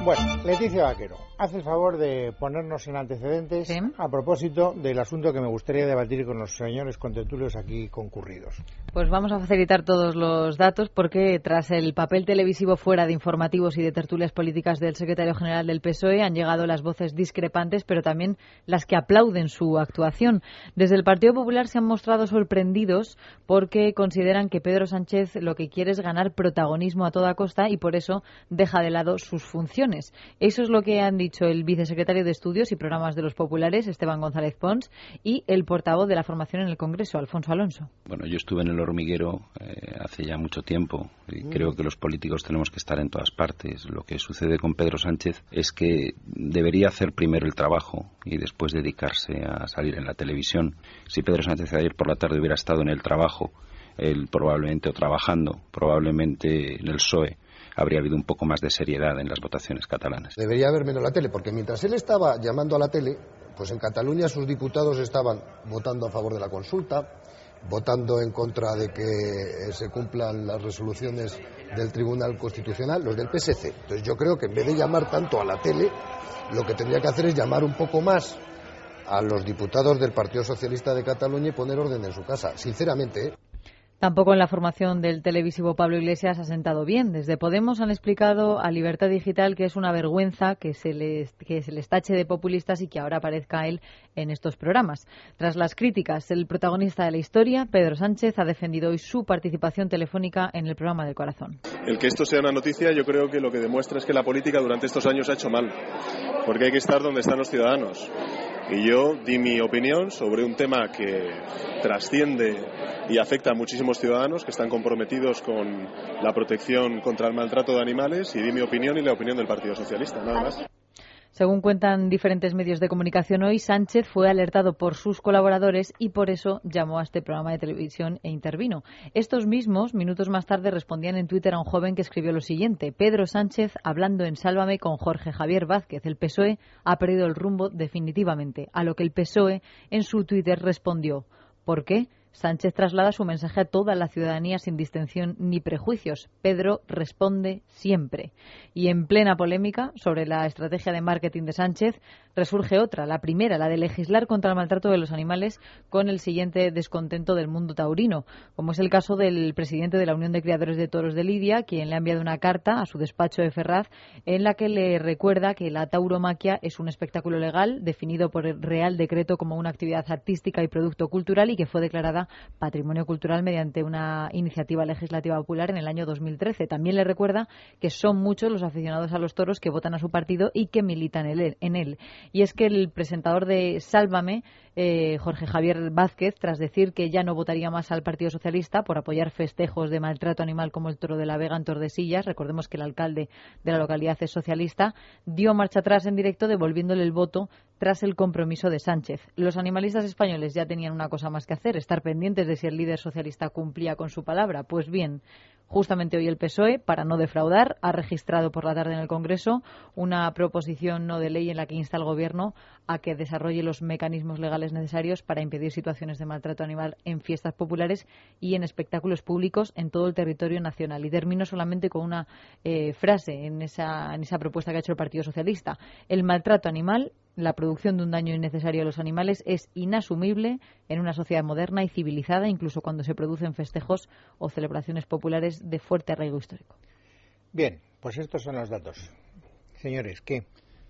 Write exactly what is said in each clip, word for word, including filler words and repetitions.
Bueno, Leticia Vaquero, haz el favor de ponernos en antecedentes ¿Sí? a propósito del asunto que me gustaría debatir con los señores contertulios aquí concurridos. Pues vamos a facilitar todos los datos porque tras el papel televisivo fuera de informativos y de tertulias políticas del secretario general del P S O E han llegado las voces discrepantes, pero también las que aplauden su actuación. Desde el Partido Popular se han mostrado sorprendidos porque consideran que Pedro Sánchez lo que quiere es ganar protagonismo a toda costa y por eso deja de lado sus funciones. Eso es lo que han dicho el vicesecretario de Estudios y Programas de los Populares, Esteban González Pons, y el portavoz de la formación en el Congreso, Alfonso Alonso. Bueno, yo estuve en el hormiguero eh, hace ya mucho tiempo y mm. creo que los políticos tenemos que estar en todas partes. Lo que sucede con Pedro Sánchez es que debería hacer primero el trabajo y después dedicarse a salir en la televisión. Si Pedro Sánchez ayer por la tarde hubiera estado en el trabajo, él probablemente o trabajando, probablemente en el P S O E, habría habido un poco más de seriedad en las votaciones catalanas. Debería haber menos la tele, porque mientras él estaba llamando a la tele, pues en Cataluña sus diputados estaban votando a favor de la consulta, votando en contra de que se cumplan las resoluciones del Tribunal Constitucional, los del P S C. Entonces yo creo que en vez de llamar tanto a la tele, lo que tendría que hacer es llamar un poco más a los diputados del Partido Socialista de Cataluña y poner orden en su casa, sinceramente, ¿eh? Tampoco en la formación del televisivo Pablo Iglesias ha sentado bien. Desde Podemos han explicado a Libertad Digital que es una vergüenza que se les, que se les tache de populistas y que ahora aparezca él en estos programas. Tras las críticas, el protagonista de la historia, Pedro Sánchez, ha defendido hoy su participación telefónica en el programa del Corazón. El que esto sea una noticia, yo creo que lo que demuestra es que la política durante estos años ha hecho mal, porque hay que estar donde están los ciudadanos. Y yo di mi opinión sobre un tema que trasciende y afecta a muchísimos ciudadanos que están comprometidos con la protección contra el maltrato de animales, y di mi opinión y la opinión del Partido Socialista, nada más. Según cuentan diferentes medios de comunicación hoy, Sánchez fue alertado por sus colaboradores y por eso llamó a este programa de televisión e intervino. Estos mismos, minutos más tarde, respondían en Twitter a un joven que escribió lo siguiente: Pedro Sánchez hablando en Sálvame con Jorge Javier Vázquez. El P S O E ha perdido el rumbo definitivamente. A lo que el P S O E en su Twitter respondió: ¿por qué? Sánchez traslada su mensaje a toda la ciudadanía sin distinción ni prejuicios. Pedro responde siempre. Y en plena polémica sobre la estrategia de marketing de Sánchez, resurge otra, la primera, la de legislar contra el maltrato de los animales, con el siguiente descontento del mundo taurino, como es el caso del presidente de la Unión de Criadores de Toros de Lidia, quien le ha enviado una carta a su despacho de Ferraz en la que le recuerda que la tauromaquia es un espectáculo legal definido por el Real Decreto como una actividad artística y producto cultural y que fue declarada patrimonio cultural mediante una iniciativa legislativa popular en el año dos mil trece. También le recuerda que son muchos los aficionados a los toros que votan a su partido y que militan en él. Y es que el presentador de Sálvame, eh, Jorge Javier Vázquez, tras decir que ya no votaría más al Partido Socialista por apoyar festejos de maltrato animal como el Toro de la Vega en Tordesillas, recordemos que el alcalde de la localidad es socialista, dio marcha atrás en directo devolviéndole el voto tras el compromiso de Sánchez. Los animalistas españoles ya tenían una cosa más que hacer, estar pendientes de si el líder socialista cumplía con su palabra. Pues bien, justamente hoy el P S O E, para no defraudar, ha registrado por la tarde en el Congreso una proposición no de ley en la que insta al Gobierno a que desarrolle los mecanismos legales necesarios para impedir situaciones de maltrato animal en fiestas populares y en espectáculos públicos en todo el territorio nacional. Y termino solamente con una eh, frase en esa, en esa propuesta que ha hecho el Partido Socialista. El maltrato animal, la producción de un daño innecesario a los animales, es inasumible en una sociedad moderna y civilizada, incluso cuando se producen festejos o celebraciones populares de fuerte arraigo histórico. Bien, pues estos son los datos. Señores, ¿qué?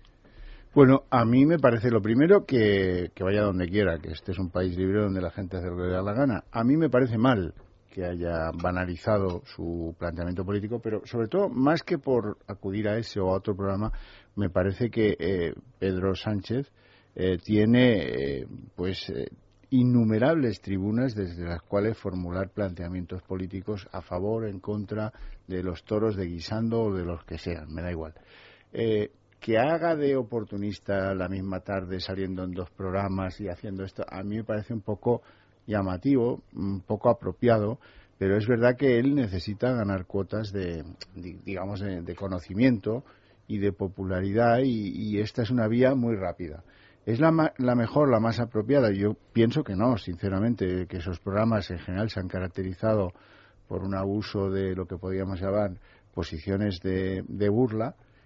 Bueno, a mí me parece lo primero que, que vaya donde quiera, que este es un país libre donde la gente hace lo que le da la gana. A mí me parece mal que haya banalizado su planteamiento político, pero sobre todo, más que por acudir a ese o a otro programa, me parece que eh, Pedro Sánchez eh, tiene eh, pues eh, innumerables tribunas desde las cuales formular planteamientos políticos a favor, en contra de los toros de Guisando o de los que sean, me da igual. Eh, que haga de oportunista la misma tarde saliendo en dos programas y haciendo esto, a mí me parece un poco llamativo, un poco apropiado, pero es verdad que él necesita ganar cuotas de, digamos, de, de conocimiento y de popularidad y, y esta es una vía muy rápida. ¿Es la, la mejor, la más apropiada? Yo pienso que no, sinceramente, que esos programas en general se han caracterizado por un abuso de lo que podríamos llamar posiciones de, de burla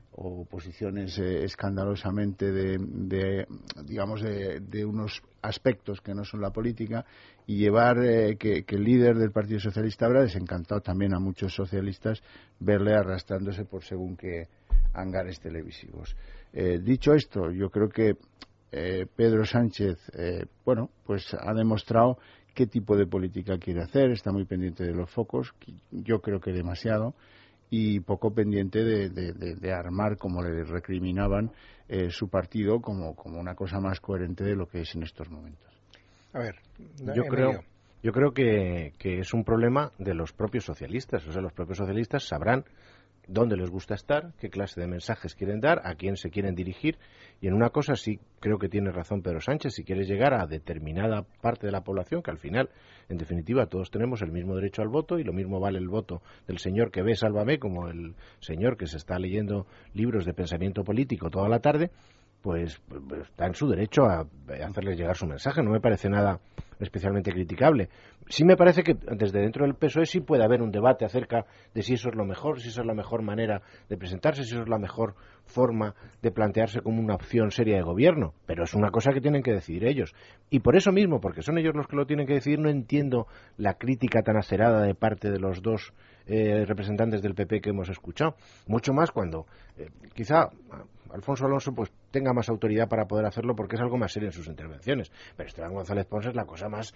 o posiciones eh, escandalosamente de, de digamos de, de unos aspectos que no son la política, y llevar eh, que, que el líder del Partido Socialista habrá desencantado también a muchos socialistas verle arrastrándose por según qué hangares televisivos. Eh, dicho esto, yo creo que eh, Pedro Sánchez eh, bueno pues ha demostrado qué tipo de política quiere hacer, está muy pendiente de los focos, yo creo que demasiado, y poco pendiente de, de, de, de armar, como le recriminaban, eh, su partido como, como una cosa más coherente de lo que es en estos momentos. A ver, yo creo, yo creo que, que es un problema de los propios socialistas. O sea, los propios socialistas sabrán dónde les gusta estar, qué clase de mensajes quieren dar, a quién se quieren dirigir. Y en una cosa sí creo que tiene razón Pedro Sánchez: si quieres llegar a determinada parte de la población, que al final, en definitiva, todos tenemos el mismo derecho al voto, y lo mismo vale el voto del señor que ve Sálvame como el señor que se está leyendo libros de pensamiento político toda la tarde, pues está en su derecho a hacerles llegar su mensaje. No me parece nada especialmente criticable. Sí me parece que desde dentro del P S O E sí puede haber un debate acerca de si eso es lo mejor, si eso es la mejor manera de presentarse, si eso es la mejor forma de plantearse como una opción seria de gobierno, pero es una cosa que tienen que decidir ellos. Y por eso mismo, porque son ellos los que lo tienen que decidir, no entiendo la crítica tan acerada de parte de los dos eh, representantes del P P que hemos escuchado. Mucho más cuando eh, quizá Alfonso Alonso pues tenga más autoridad para poder hacerlo, porque es algo más serio en sus intervenciones, pero Esteban González Pons es la cosa más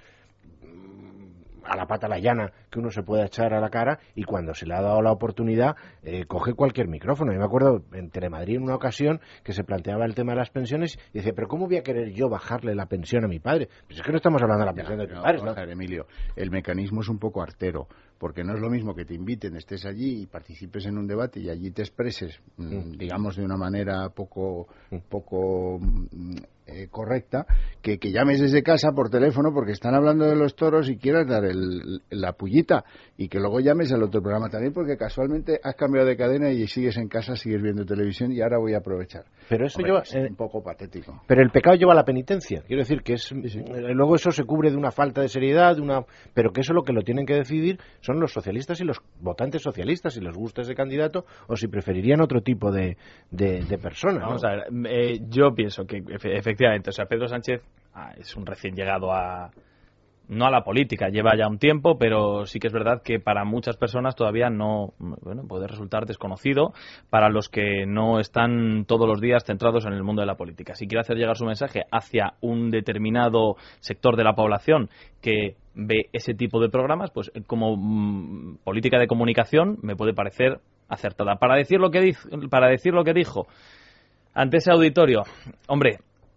a la pata la llana que uno se puede echar a la cara, y cuando se le ha dado la oportunidad eh, coge cualquier micrófono. Yo me acuerdo en Telemadrid en una ocasión que se planteaba el tema de las pensiones y dice, pero ¿cómo voy a querer yo bajarle la pensión a mi padre? Pues es que no estamos hablando de la pensión ya, de tu no, padre, ¿no? Emilio, el mecanismo es un poco artero, porque no es lo mismo que te inviten, estés allí y participes en un debate y allí te expreses, mm. digamos, de una manera poco, poco eh, correcta, que, que llames desde casa por teléfono porque están hablando de los toros y quieras dar el, la pullita, y que luego llames al otro programa también porque casualmente has cambiado de cadena y sigues en casa, sigues viendo televisión, y ahora voy a aprovechar. Pero eso Hombre, lleva, es eh, un poco patético. Pero el pecado lleva a la penitencia. Quiero decir que es, sí, sí. luego eso se cubre de una falta de seriedad, de una, pero que eso lo que lo tienen que decidir son los socialistas y los votantes socialistas, si les gusta ese candidato o si preferirían otro tipo de, de, de persona. ¿no? Vamos a ver, eh, yo pienso que efectivamente, o sea, Pedro Sánchez ah, es un recién llegado a no a la política, lleva ya un tiempo, pero sí que es verdad que para muchas personas todavía no, bueno, puede resultar desconocido, para los que no están todos los días centrados en el mundo de la política. Si quiere hacer llegar su mensaje hacia un determinado sector de la población que ve ese tipo de programas, pues como mmm, política de comunicación me puede parecer acertada. Para decir lo que dijo, para decir lo que dijo ante ese auditorio, hombre,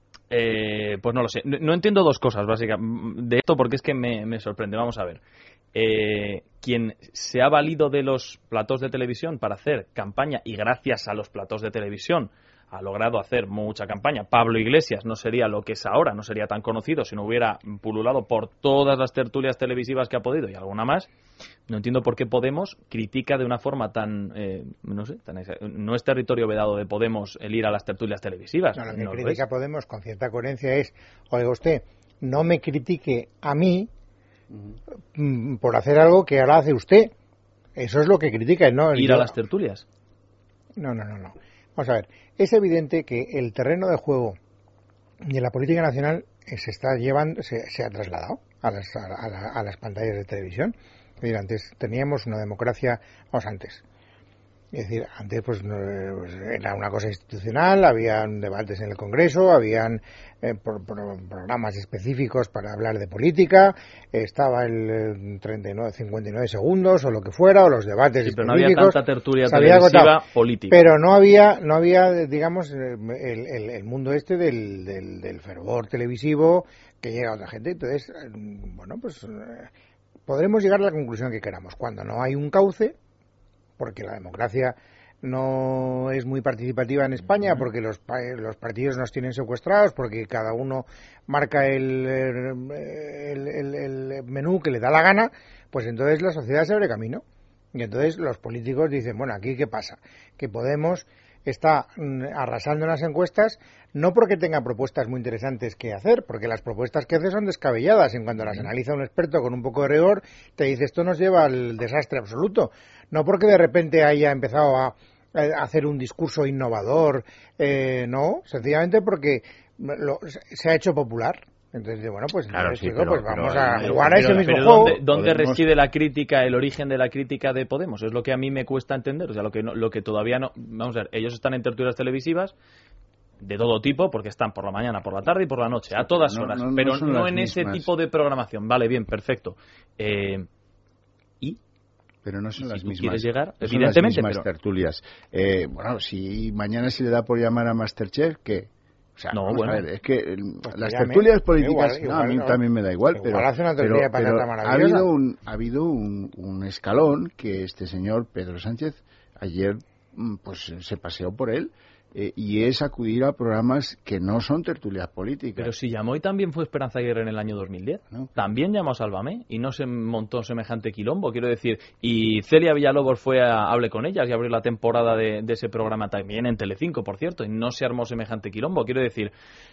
Eh, pues no lo sé. No, no entiendo dos cosas básicas de esto, porque es que me, me sorprende. Vamos a ver. Eh, quien se ha valido de los platós de televisión para hacer campaña, y gracias a los platós de televisión ha logrado hacer mucha campaña, Pablo Iglesias, no sería lo que es ahora, no sería tan conocido si no hubiera pululado por todas las tertulias televisivas que ha podido y alguna más. No entiendo por qué Podemos critica de una forma tan, eh, no sé, tan, no es territorio vedado de Podemos el ir a las tertulias televisivas. No, lo que no critica lo Podemos con cierta coherencia es, oiga usted, no me critique a mí uh-huh. por hacer algo que ahora hace usted. Eso es lo que critica, ¿no? Ir Yo, a las tertulias. No, no, no, no. Vamos a ver, es evidente que el terreno de juego de la política nacional se está llevando, se, se ha trasladado a las, a, la, a las pantallas de televisión. Es decir, antes teníamos una democracia, vamos, antes. Es decir, antes pues, no, pues era una cosa institucional, habían debates en el Congreso, habían eh, pro, pro, programas específicos para hablar de política, estaba el treinta y nueve, cincuenta y nueve segundos o lo que fuera, o los debates sí, pero específicos. No había tanta tertulia televisiva política. Pero no había, no había, digamos, el, el, el mundo este del, del, del fervor televisivo que llega a otra gente. Entonces, bueno, pues podremos llegar a la conclusión que queramos. Cuando no hay un cauce, porque la democracia no es muy participativa en España, porque los, los partidos nos tienen secuestrados, porque cada uno marca el, el, el, el menú que le da la gana, pues entonces la sociedad se abre camino. Y entonces los políticos dicen, bueno, ¿aquí qué pasa? Que Podemos está arrasando en las encuestas, no porque tenga propuestas muy interesantes que hacer, porque las propuestas que hace son descabelladas. En cuanto las analiza un experto con un poco de rigor, te dice, esto nos lleva al desastre absoluto. No porque de repente haya empezado a, eh, hacer un discurso innovador, eh, no, sencillamente porque lo, se ha hecho popular. Entonces, bueno, pues, claro, entonces, sí, digo, pero, pues pero, vamos pero, a pero, jugar a ese pero, mismo pero juego. ¿Dónde, dónde Podemos... reside la crítica, el origen de la crítica de Podemos? Es lo que a mí me cuesta entender. O sea, lo que, no, lo que todavía no... Vamos a ver, ellos están en tertulias televisivas de todo tipo, porque están por la mañana, por la tarde y por la noche, a todas no, horas, no, no pero no, no en mismas. ese tipo de programación. Vale, bien, perfecto. Eh, ¿Y? Pero no son si las tú mismas. quieres llegar, no son evidentemente, las mismas pero... tertulias. Eh, bueno, si mañana se le da por llamar a Masterchef, ¿qué? O sea, no, vamos bueno. a ver, es que el, pues las llame, tertulias políticas, igual, no, igual, a mí no. también me da igual, Igual pero, hace una pero, tertulia de pero patata ha maravillosa. habido, un, ha habido un, un escalón que este señor Pedro Sánchez ayer pues se paseó por él. Eh, y es acudir a programas que no son tertulias políticas. Pero si llamó y también fue Esperanza Aguirre en el año dos mil diez. ¿No? También llamó a Sálvame y no se montó semejante quilombo, quiero decir. Y Celia Villalobos fue a Hable con ellas y abrió la temporada de, de ese programa también en Telecinco, por cierto, y no se armó semejante quilombo, quiero decir.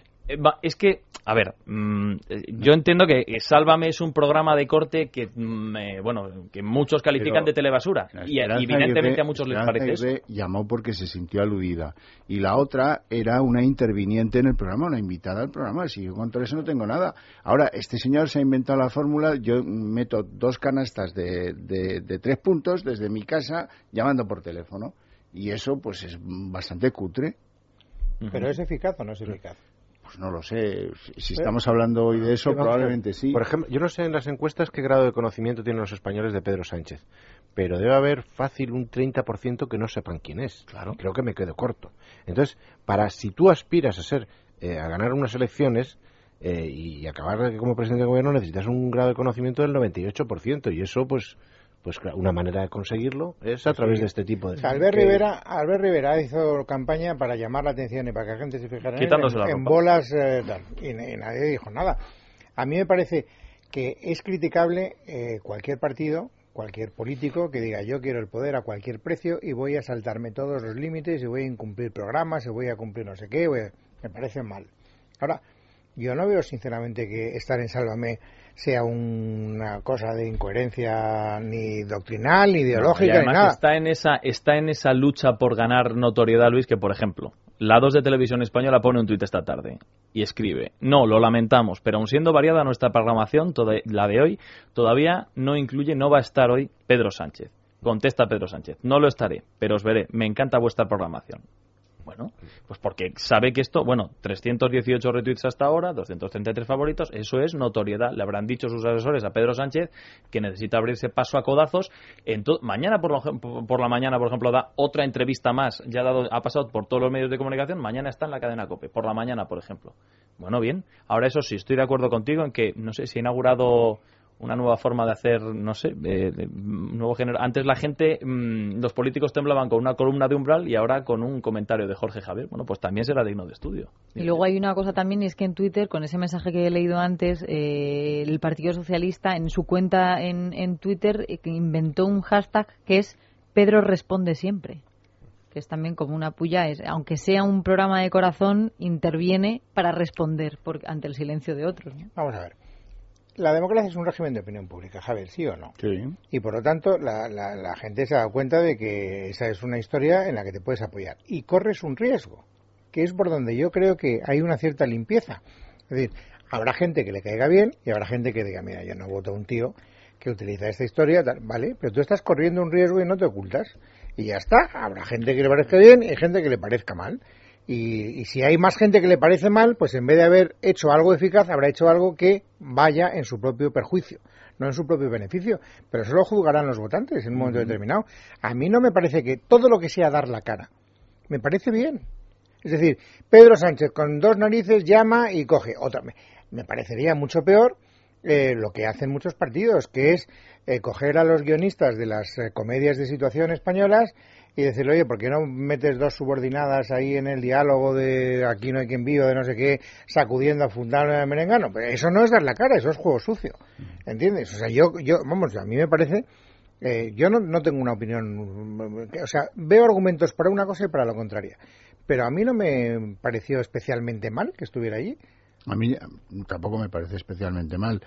Es que, a ver, mmm, yo entiendo que Sálvame es un programa de corte que, mmm, eh, bueno, que muchos califican Pero de telebasura y evidentemente Aguirre, a muchos les parece Aguirre eso. Llamó porque se sintió aludida y la otra era una interviniente en el programa, una invitada al programa. Si yo contra eso no tengo nada. Ahora, este señor se ha inventado la fórmula, yo meto dos canastas de, de, de tres puntos desde mi casa llamando por teléfono y eso pues es bastante cutre. ¿Pero es eficaz o no es eficaz? Pues no lo sé. Si estamos hablando hoy de eso, sí, probablemente sí. Por ejemplo, yo no sé en las encuestas qué grado de conocimiento tienen los españoles de Pedro Sánchez, pero debe haber fácil un treinta por ciento que no sepan quién es. Claro. Creo que me quedo corto. Entonces, para si tú aspiras a ser, eh, a ganar unas elecciones eh, y acabar como presidente de gobierno, necesitas un grado de conocimiento del noventa y ocho por ciento y eso, pues... Pues una manera de conseguirlo es a través sí. de este tipo de... O sea, Albert, que... Rivera, Albert Rivera hizo campaña para llamar la atención y para que la gente se fijara en, él, en, en bolas eh, tal, y, y nadie dijo nada. A mí me parece que es criticable eh, cualquier partido, cualquier político que diga yo quiero el poder a cualquier precio y voy a saltarme todos los límites y voy a incumplir programas y voy a cumplir no sé qué. Voy a... Me parece mal. Ahora, yo no veo sinceramente que estar en Sálvame sea una cosa de incoherencia ni doctrinal, ni ideológica, no, ni nada. Está en, esa, está en esa lucha por ganar notoriedad, Luis, que, por ejemplo, la dos de Televisión Española pone un tuit esta tarde y escribe: no, lo lamentamos, pero aun siendo variada nuestra programación, toda, la de hoy, todavía no incluye, no va a estar hoy Pedro Sánchez. Contesta Pedro Sánchez: no lo estaré, pero os veré, me encanta vuestra programación. Bueno, pues porque sabe que esto, bueno, trescientos dieciocho retweets hasta ahora, doscientos treinta y tres favoritos, eso es notoriedad. Le habrán dicho sus asesores a Pedro Sánchez que necesita abrirse paso a codazos. Ento- mañana por, lo, por la mañana, por ejemplo, da otra entrevista más, ya ha, dado, ha pasado por todos los medios de comunicación, mañana está en la cadena COPE, por la mañana, por ejemplo. Bueno, bien, ahora eso sí, estoy de acuerdo contigo en que, no sé, si ha inaugurado una nueva forma de hacer, no sé, eh, de, un nuevo género. Antes la gente, mmm, los políticos temblaban con una columna de Umbral y ahora con un comentario de Jorge Javier. Bueno, pues también será digno de estudio. Y luego hay una cosa también, y es que en Twitter, con ese mensaje que he leído antes, eh, el Partido Socialista en su cuenta en, en Twitter eh, inventó un hashtag que es Pedro responde siempre, que es también como una puya, es, aunque sea un programa de corazón, interviene para responder por, ante el silencio de otros, ¿no? Vamos a ver. La democracia es un régimen de opinión pública, Javier, ¿sí o no? Sí. Y por lo tanto, la, la, la gente se ha dado cuenta de que esa es una historia en la que te puedes apoyar. Y corres un riesgo, que es por donde yo creo que hay una cierta limpieza. Es decir, habrá gente que le caiga bien y habrá gente que diga, mira, yo no voto a un tío que utiliza esta historia, tal, vale, pero tú estás corriendo un riesgo y no te ocultas. Y ya está, habrá gente que le parezca bien y gente que le parezca mal. Y, y si hay más gente que le parece mal, pues en vez de haber hecho algo eficaz, habrá hecho algo que vaya en su propio perjuicio, no en su propio beneficio. Pero eso lo juzgarán los votantes en un momento uh-huh. determinado. A mí no me parece que todo lo que sea dar la cara, me parece bien. Es decir, Pedro Sánchez con dos narices llama y coge otra. Me, me parecería mucho peor eh, lo que hacen muchos partidos, que es eh, coger a los guionistas de las eh, comedias de situación españolas y decirle, oye, ¿por qué no metes dos subordinadas ahí en el diálogo de aquí no hay quien viva, de no sé qué, sacudiendo a fundar el merengano? Pero eso no es dar la cara, eso es juego sucio, ¿entiendes? O sea, yo, yo vamos, a mí me parece, eh, yo no, no tengo una opinión, o sea, veo argumentos para una cosa y para la contraria, pero a mí no me pareció especialmente mal que estuviera allí. A mí tampoco me parece especialmente mal.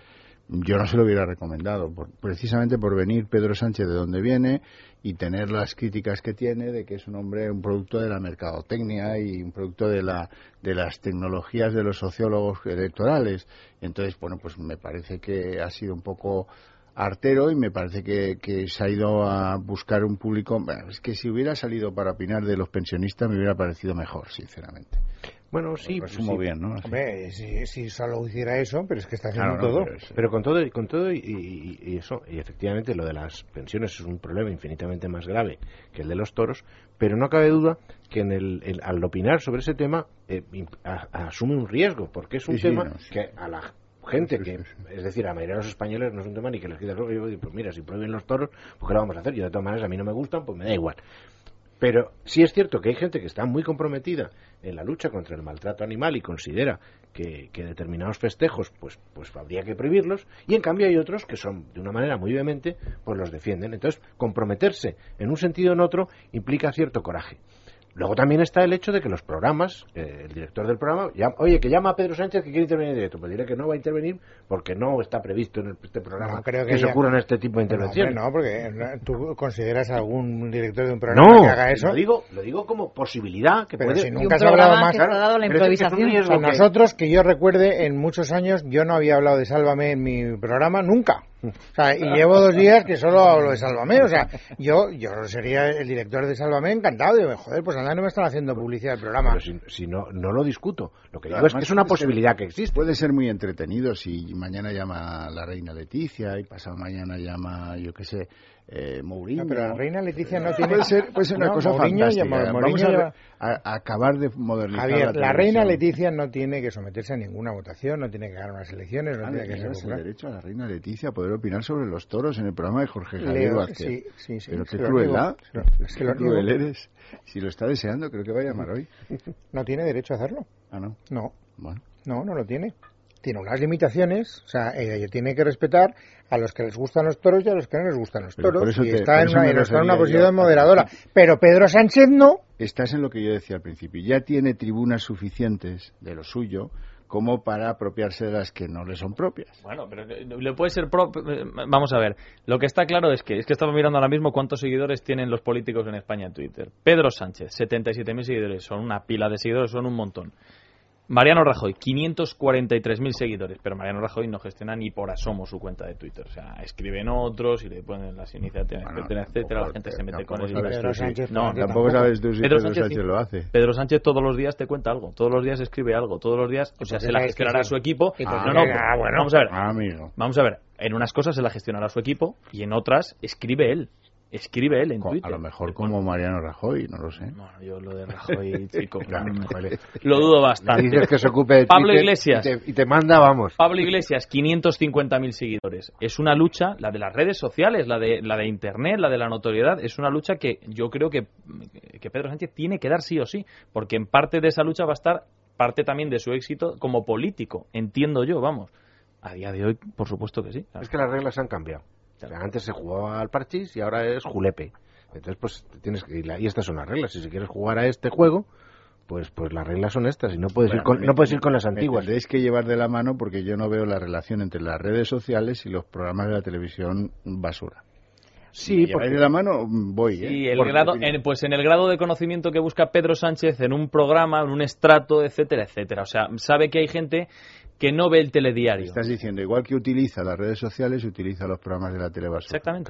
yo no se lo hubiera recomendado, por, precisamente por venir Pedro Sánchez de donde viene y tener las críticas que tiene de que es un hombre, un producto de la mercadotecnia y un producto de la de las tecnologías de los sociólogos electorales. Entonces, bueno, pues me parece que ha sido un poco artero y me parece que, que se ha ido a buscar un público. Bueno, es que si hubiera salido para opinar de los pensionistas me hubiera parecido mejor, sinceramente. Bueno, sí, pues resumo sí. bien, ¿no? Hombre, si, si solo hiciera eso, pero es que está haciendo Claro, no, todo. pero es- Pero con todo, y- con todo y, y- y eso, y efectivamente lo de las pensiones es un problema infinitamente más grave que el de los toros, pero no cabe duda que en el, el- al opinar sobre ese tema eh, imp- a- asume un riesgo, porque es un Sí, sí, tema no, sí. que a la gente Sí, sí, que, sí. es decir, a la mayoría de los españoles no es un tema ni que les quita el rollo. Yo digo, pues mira, si prohíben los toros, pues ¿qué lo vamos a hacer? Yo de todas maneras a mí no me gustan, pues me da igual. Pero sí es cierto que hay gente que está muy comprometida en la lucha contra el maltrato animal y considera que, que determinados festejos pues pues habría que prohibirlos, y en cambio hay otros que son de una manera muy vehemente pues los defienden. Entonces, comprometerse en un sentido o en otro implica cierto coraje. Luego también está el hecho de que los programas, eh, el director del programa, llama, oye, que llama a Pedro Sánchez que quiere intervenir en directo. Pues diré que no va a intervenir porque no está previsto en el- este programa No, creo que, que se ya- ocurran este tipo de No, hombre, intervenciones. no, porque no, tú consideras a algún director de un programa No, que haga eso. lo digo, lo digo como posibilidad que Pero puede. si Y nunca un se ha hablado programa más. que está dado a la Pero es que es un improvisación. riesgo. O sea, que- nosotros, que yo recuerde, en muchos años yo no había hablado de Sálvame en mi programa nunca. O sea, y llevo dos días que solo hablo de Sálvame. O sea, yo yo sería el director de Sálvame encantado. Digo, joder, pues anda, no me están haciendo publicidad del programa. Pero si, si no, no lo discuto. Lo que digo Además, es que es una puede ser- posibilidad que existe. Puede ser muy entretenido si mañana llama la reina Leticia y pasado mañana llama, yo qué sé, eh, Mourinho. No, pero la reina Leticia no tiene... Puede ser, puede ser una No, cosa Mourinho fantástica. llama- Vamos Mourinho a, ver- llama- a- a acabar de modernizar Javier, la la reina televisión. Leticia no tiene que someterse a ninguna votación, no tiene que ganar unas elecciones, no Ah, tiene le que ser niegas el popular. derecho a la reina Leticia a poder opinar sobre los toros en el programa de Jorge Javier Leo, Vázquez. sí, sí, sí, Pero se qué lo crueldad. niego, se lo- se Qué lo niego. cruel eres. Si lo está deseando, creo que va a llamar hoy. No tiene derecho a hacerlo. Ah, no. No, Bueno. no, no lo tiene. Tiene unas limitaciones, o sea, ella tiene que respetar a los que les gustan los toros y a los que no les gustan los Pero toros. por eso y te- está, por en eso una, me y está en una refería posición yo a- moderadora. Pero Pedro Sánchez no. Estás en lo que yo decía al principio. Ya tiene tribunas suficientes de lo suyo como para apropiarse de las que no le son propias. Bueno, pero le puede ser pro... Vamos a ver, lo que está claro es que es que estaba mirando ahora mismo cuántos seguidores tienen los políticos en España en Twitter. Pedro Sánchez, setenta y siete mil seguidores, son una pila de seguidores, son un montón. Mariano Rajoy, quinientos cuarenta y tres mil seguidores, pero Mariano Rajoy no gestiona ni por asomo su cuenta de Twitter. O sea, escriben otros y le ponen las iniciativas, Bueno, etcétera, etcétera. La tampoco- gente se mete tampoco con él. y sabes dice, Pedro tú si- Sánchez no, tampoco. Tampoco sabes tú si Pedro Pedro Sánchez Sánchez sí. lo hace. Pedro Sánchez todos los días te cuenta algo, todos los días escribe algo, todos los días, o sea, se la sabes que gestionará sí. su equipo. Y No, porque- no, ah, bueno. vamos a ver, Ah, amigo. vamos a ver, en unas cosas se la gestionará su equipo y en otras escribe él, escribe él en Co- Twitter. A lo mejor como Mariano Rajoy, no lo sé. Bueno, yo lo de Rajoy, chico, Claro, joder. lo dudo Le bastante. dices que se ocupe de Pablo Twitter Iglesias. Y te, y te manda, vamos. Pablo Iglesias, quinientos cincuenta mil seguidores. Es una lucha, la de las redes sociales, la de la de Internet, la de la notoriedad, es una lucha que yo creo que, que Pedro Sánchez tiene que dar sí o sí, porque en parte de esa lucha va a estar parte también de su éxito como político, entiendo yo, vamos. A día de hoy, por supuesto que sí. Es que las reglas han cambiado. O sea, antes se jugaba al parchís y ahora es julepe. Entonces, pues tienes que. Y, la- y estas son las reglas. Si si quieres jugar a este juego, pues pues las reglas son estas. Y no puedes, Bueno, ir, con, me- no puedes ir con las Me antiguas. tendréis que llevar de la mano porque yo no veo la relación entre las redes sociales y los programas de la televisión basura. Sí, Si me porque. lleváis de la mano, voy. ¿eh? Sí, el Porque- grado, en, pues en el grado de conocimiento que busca Pedro Sánchez en un programa, en un estrato, etcétera, etcétera. O sea, sabe que hay gente que no ve el telediario. Estás diciendo, igual que utiliza las redes sociales, utiliza los programas de la tele basura. Exactamente.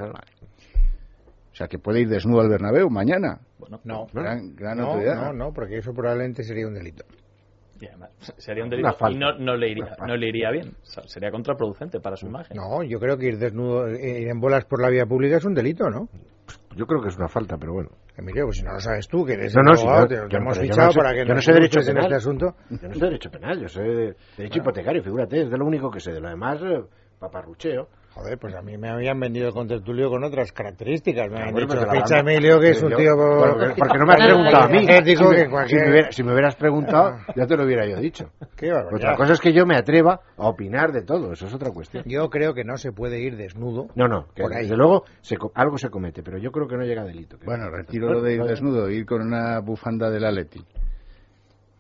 O sea, que puede ir desnudo al Bernabéu mañana. Bueno, No, Gran, gran no, autoridad. no, no, porque eso probablemente sería un delito. y además, sería un delito Una falta. y no, no, le iría, Una falta. no le iría bien. O sea, sería contraproducente para su imagen. No, yo creo que ir desnudo, eh, ir en bolas por la vía pública es un delito, ¿no? Yo creo que es una falta, pero bueno. Emilio, pues si no lo sabes tú, que eres No, el no, si abogado, yo- te, yo te no- hemos pero yo fichado no sé- para que yo no nos sé derecho ilustres en penal. este asunto. Yo no sé derecho penal, yo sé de- derecho hipotecario, figúrate, es de lo único que sé. De lo demás, eh, paparrucheo. Joder, pues a mí me habían vendido con tertulio con otras características. Me Ah, han bueno, dicho, porque la ficha banda- Emilio, que es un Yo- tío... porque, porque no me has preguntado a mí. Ético Si me, que cualquier- si me hubiera- si me hubieras preguntado, ya te lo hubiera yo dicho. Qué barbaridad. Otra cosa es que yo me atreva a opinar de todo, eso es otra cuestión. Yo creo que no se puede ir desnudo. No, no, que Por ahí. desde luego se co- algo se comete, pero yo creo que no llega a delito. que- Bueno, retiro lo de ir Vale. desnudo, ir con una bufanda del Atleti.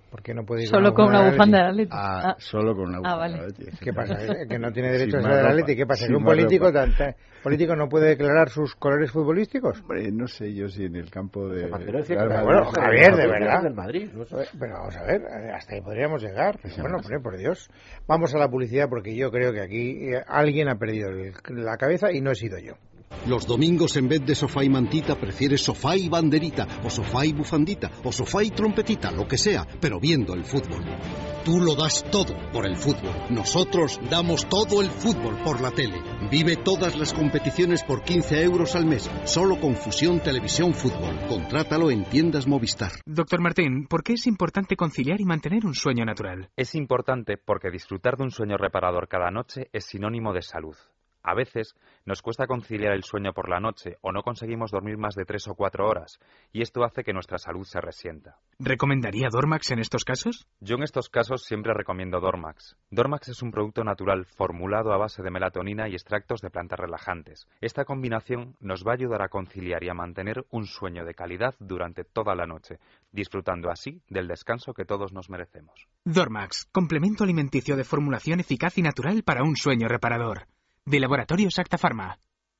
¿Por qué no puede ir solo con una bufanda del Atleti? Ah, Ah. solo con una Ah, bufanda vale. del Atleti. ¿Qué pasa? ¿Que no tiene derecho Sin a ser más del ropa. Atleti? ¿Qué pasa? ¿Que Sin un más político, ropa. tan- tan- político no puede declarar sus colores futbolísticos? Hombre, no sé yo si en el campo de... Zapatero decía Real que- Madrid- Bueno, Javier, de verdad. del Madrid, no sé. Pero vamos a ver, hasta ahí podríamos llegar. Bueno, hombre, por Dios. Vamos a la publicidad porque yo creo que aquí eh, alguien ha perdido el- la cabeza y no he sido yo. Los domingos en vez de sofá y mantita prefieres sofá y banderita, o sofá y bufandita, o sofá y trompetita, lo que sea, pero viendo el fútbol. Tú lo das todo por el fútbol. Nosotros damos todo el fútbol por la tele. Vive todas las competiciones por quince euros al mes, solo con Fusión Televisión Fútbol. Contrátalo en tiendas Movistar. Doctor Martín, ¿por qué es importante conciliar y mantener un sueño natural? Es importante porque disfrutar de un sueño reparador cada noche es sinónimo de salud. A veces nos cuesta conciliar el sueño por la noche o no conseguimos dormir más de tres o cuatro horas y esto hace que nuestra salud se resienta. ¿Recomendaría Dormax en estos casos? Yo en estos casos siempre recomiendo Dormax. Dormax es un producto natural formulado a base de melatonina y extractos de plantas relajantes. Esta combinación nos va a ayudar a conciliar y a mantener un sueño de calidad durante toda la noche, disfrutando así del descanso que todos nos merecemos. Dormax, complemento alimenticio de formulación eficaz y natural para un sueño reparador. De Laboratorios Acta Pharma.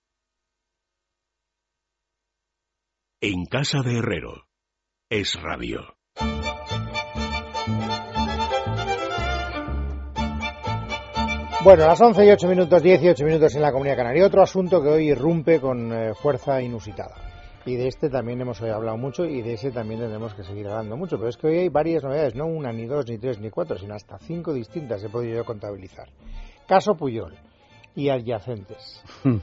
En casa de Herrero. Es radio. Bueno, a las once y ocho minutos, dieciocho minutos en la Comunidad Canaria. Otro asunto que hoy irrumpe con eh, fuerza inusitada. Y de este también hemos hoy hablado mucho y de ese también tendremos que seguir hablando mucho. Pero es que hoy hay varias novedades, no una, ni dos, ni tres, ni cuatro, sino hasta cinco distintas he podido yo contabilizar. Caso Puyol y adyacentes,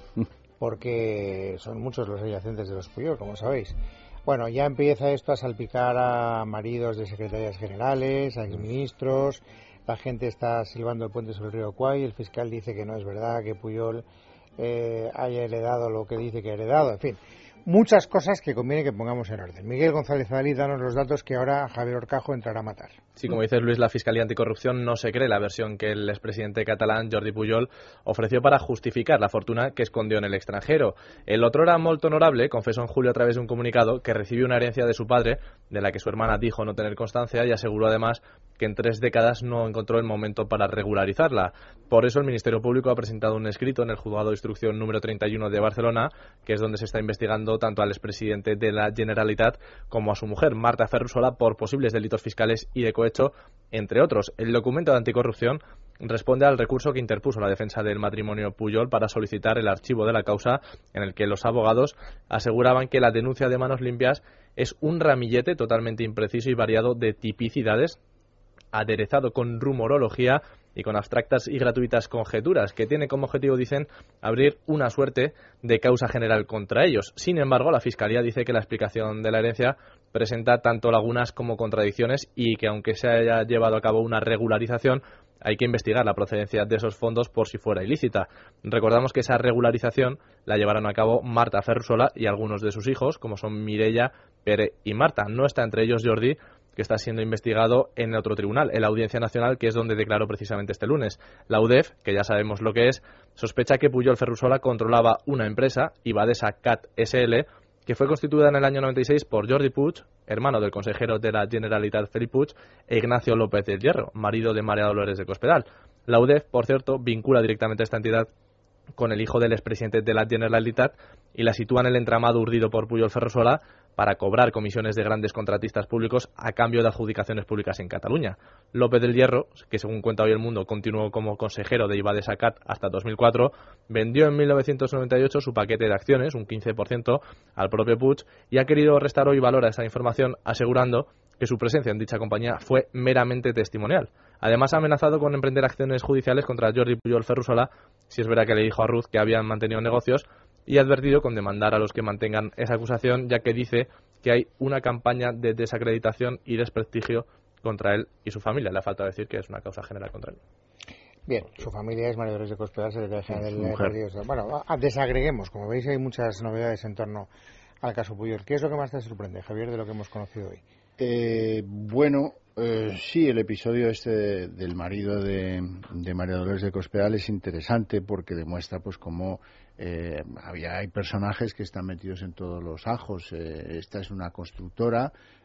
porque son muchos los adyacentes de los Puyol, como sabéis. Bueno, ya empieza esto a salpicar a maridos de secretarias generales, a exministros, la gente está silbando el puente sobre el río Kwai, el fiscal dice que no es verdad, que Puyol eh, haya heredado lo que dice que ha heredado, en fin. Muchas cosas que conviene que pongamos en orden. Miguel González Adalid, danos los datos que ahora Javier Horcajo entrará a matar. Sí, como dices Luis, la Fiscalía Anticorrupción no se cree la versión que el expresidente catalán Jordi Pujol ofreció para justificar la fortuna que escondió en el extranjero. El otrora molt honorable confesó en julio a través de un comunicado que recibió una herencia de su padre, de la que su hermana dijo no tener constancia, y aseguró además que en tres décadas no encontró el momento para regularizarla. Por eso el Ministerio Público ha presentado un escrito en el Juzgado de Instrucción número treinta y uno de Barcelona, que es donde se está investigando tanto al expresidente de la Generalitat como a su mujer, Marta Ferrusola, por posibles delitos fiscales y de cohecho, entre otros. El documento de anticorrupción responde al recurso que interpuso la defensa del matrimonio Pujol para solicitar el archivo de la causa, en el que los abogados aseguraban que la denuncia de manos limpias es un ramillete totalmente impreciso y variado de tipicidades, aderezado con rumorología y con abstractas y gratuitas conjeturas, que tiene como objetivo, dicen, abrir una suerte de causa general contra ellos. Sin embargo, la Fiscalía dice que la explicación de la herencia presenta tanto lagunas como contradicciones y que aunque se haya llevado a cabo una regularización, hay que investigar la procedencia de esos fondos por si fuera ilícita. Recordamos que esa regularización la llevaron a cabo Marta Ferrusola y algunos de sus hijos, como son Mireia, Pere y Marta. No está entre ellos Jordi, que está siendo investigado en otro tribunal, en la Audiencia Nacional, que es donde declaró precisamente este lunes. La U D E F, que ya sabemos lo que es, sospecha que Pujol Ferrusola controlaba una empresa, Ibadesa Cat S L, que fue constituida en el año noventa y seis por Jordi Puig, hermano del consejero de la Generalitat Felip Puig, e Ignacio López del Hierro, marido de María Dolores de Cospedal. La U D E F, por cierto, vincula directamente a esta entidad con el hijo del expresidente de la Generalitat y la sitúa en el entramado urdido por Pujol Ferrusola para cobrar comisiones de grandes contratistas públicos a cambio de adjudicaciones públicas en Cataluña. López del Hierro, que según cuenta hoy El Mundo continuó como consejero de Ibadesa Cat hasta dos mil cuatro, vendió en mil novecientos noventa y ocho su paquete de acciones, un quince por ciento, al propio Puig, y ha querido restar hoy valor a esa información asegurando que su presencia en dicha compañía fue meramente testimonial. Además, ha amenazado con emprender acciones judiciales contra Jordi Pujol Ferrusola, si es verdad que le dijo a Ruz que habían mantenido negocios, y ha advertido con demandar a los que mantengan esa acusación, ya que dice que hay una campaña de desacreditación y desprestigio contra él y su familia. Le falta decir que es una causa general contra él. Bien, su familia es María Dolores de Cospedal, secretaria general del mujer. Partido. Bueno, a- desagreguemos. Como veis, hay muchas novedades en torno al caso Pujol. ¿Qué es lo que más te sorprende, Javier, de lo que hemos conocido hoy? Eh, bueno, eh, sí, el episodio este de- del marido de, de María Dolores de Cospedal es interesante porque demuestra pues cómo eh, había hay personajes que están metidos en todos los ajos. Eh, esta es una constructora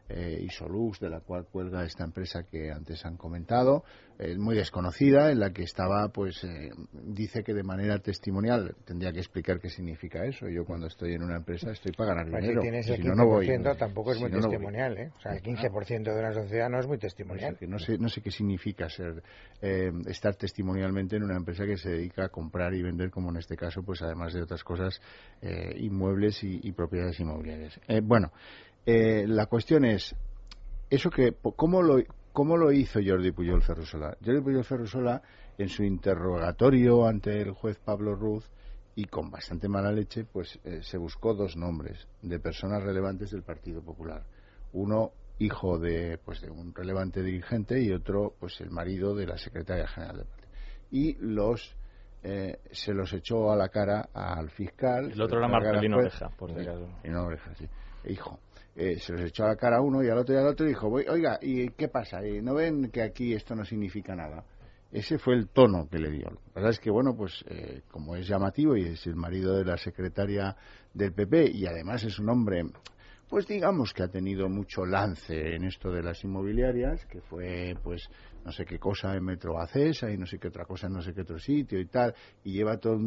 eh, Isolux, de la cual cuelga esta empresa que antes han comentado, eh, muy desconocida, en la que estaba, pues, eh, dice que de manera testimonial, tendría que explicar qué significa eso. Yo cuando estoy en una empresa estoy para ganar pues dinero. Si tienes el si quince no, por no ciento, voy. tampoco es Si muy no, no testimonial, ¿eh? O sea, el quince por ciento de una sociedad no es muy testimonial. O sea, que no sé, no sé qué significa ser eh, estar testimonialmente en una empresa que se dedica a comprar y vender, como en este caso, pues además de otras cosas, eh, inmuebles y, y propiedades inmobiliarias. Eh, bueno, eh, la cuestión es, eso que, ¿cómo lo, cómo lo hizo Jordi Pujol Ferrusola? Jordi Pujol Ferrusola, en su interrogatorio ante el juez Pablo Ruz, y con bastante mala leche, pues eh, se buscó dos nombres de personas relevantes del Partido Popular. Uno, hijo de, pues, de un relevante dirigente, y otro, pues, el marido de la secretaria general del partido. Y los eh, se los echó a la cara al fiscal. El otro era Marcelino Oreja, por si acaso. Sí, no, Oreja, sí. Hijo. Eh, se los echó a la cara a uno y al otro y al otro, y dijo, oiga, ¿y qué pasa? ¿No ven que aquí esto no significa nada? Ese fue el tono que le dio. La verdad es que, bueno, pues eh, como es llamativo y es el marido de la secretaria del P P, y además es un hombre, pues digamos que ha tenido mucho lance en esto de las inmobiliarias, que fue, pues, no sé qué cosa en Metro Acesa y no sé qué otra cosa en no sé qué otro sitio y tal, y lleva todo,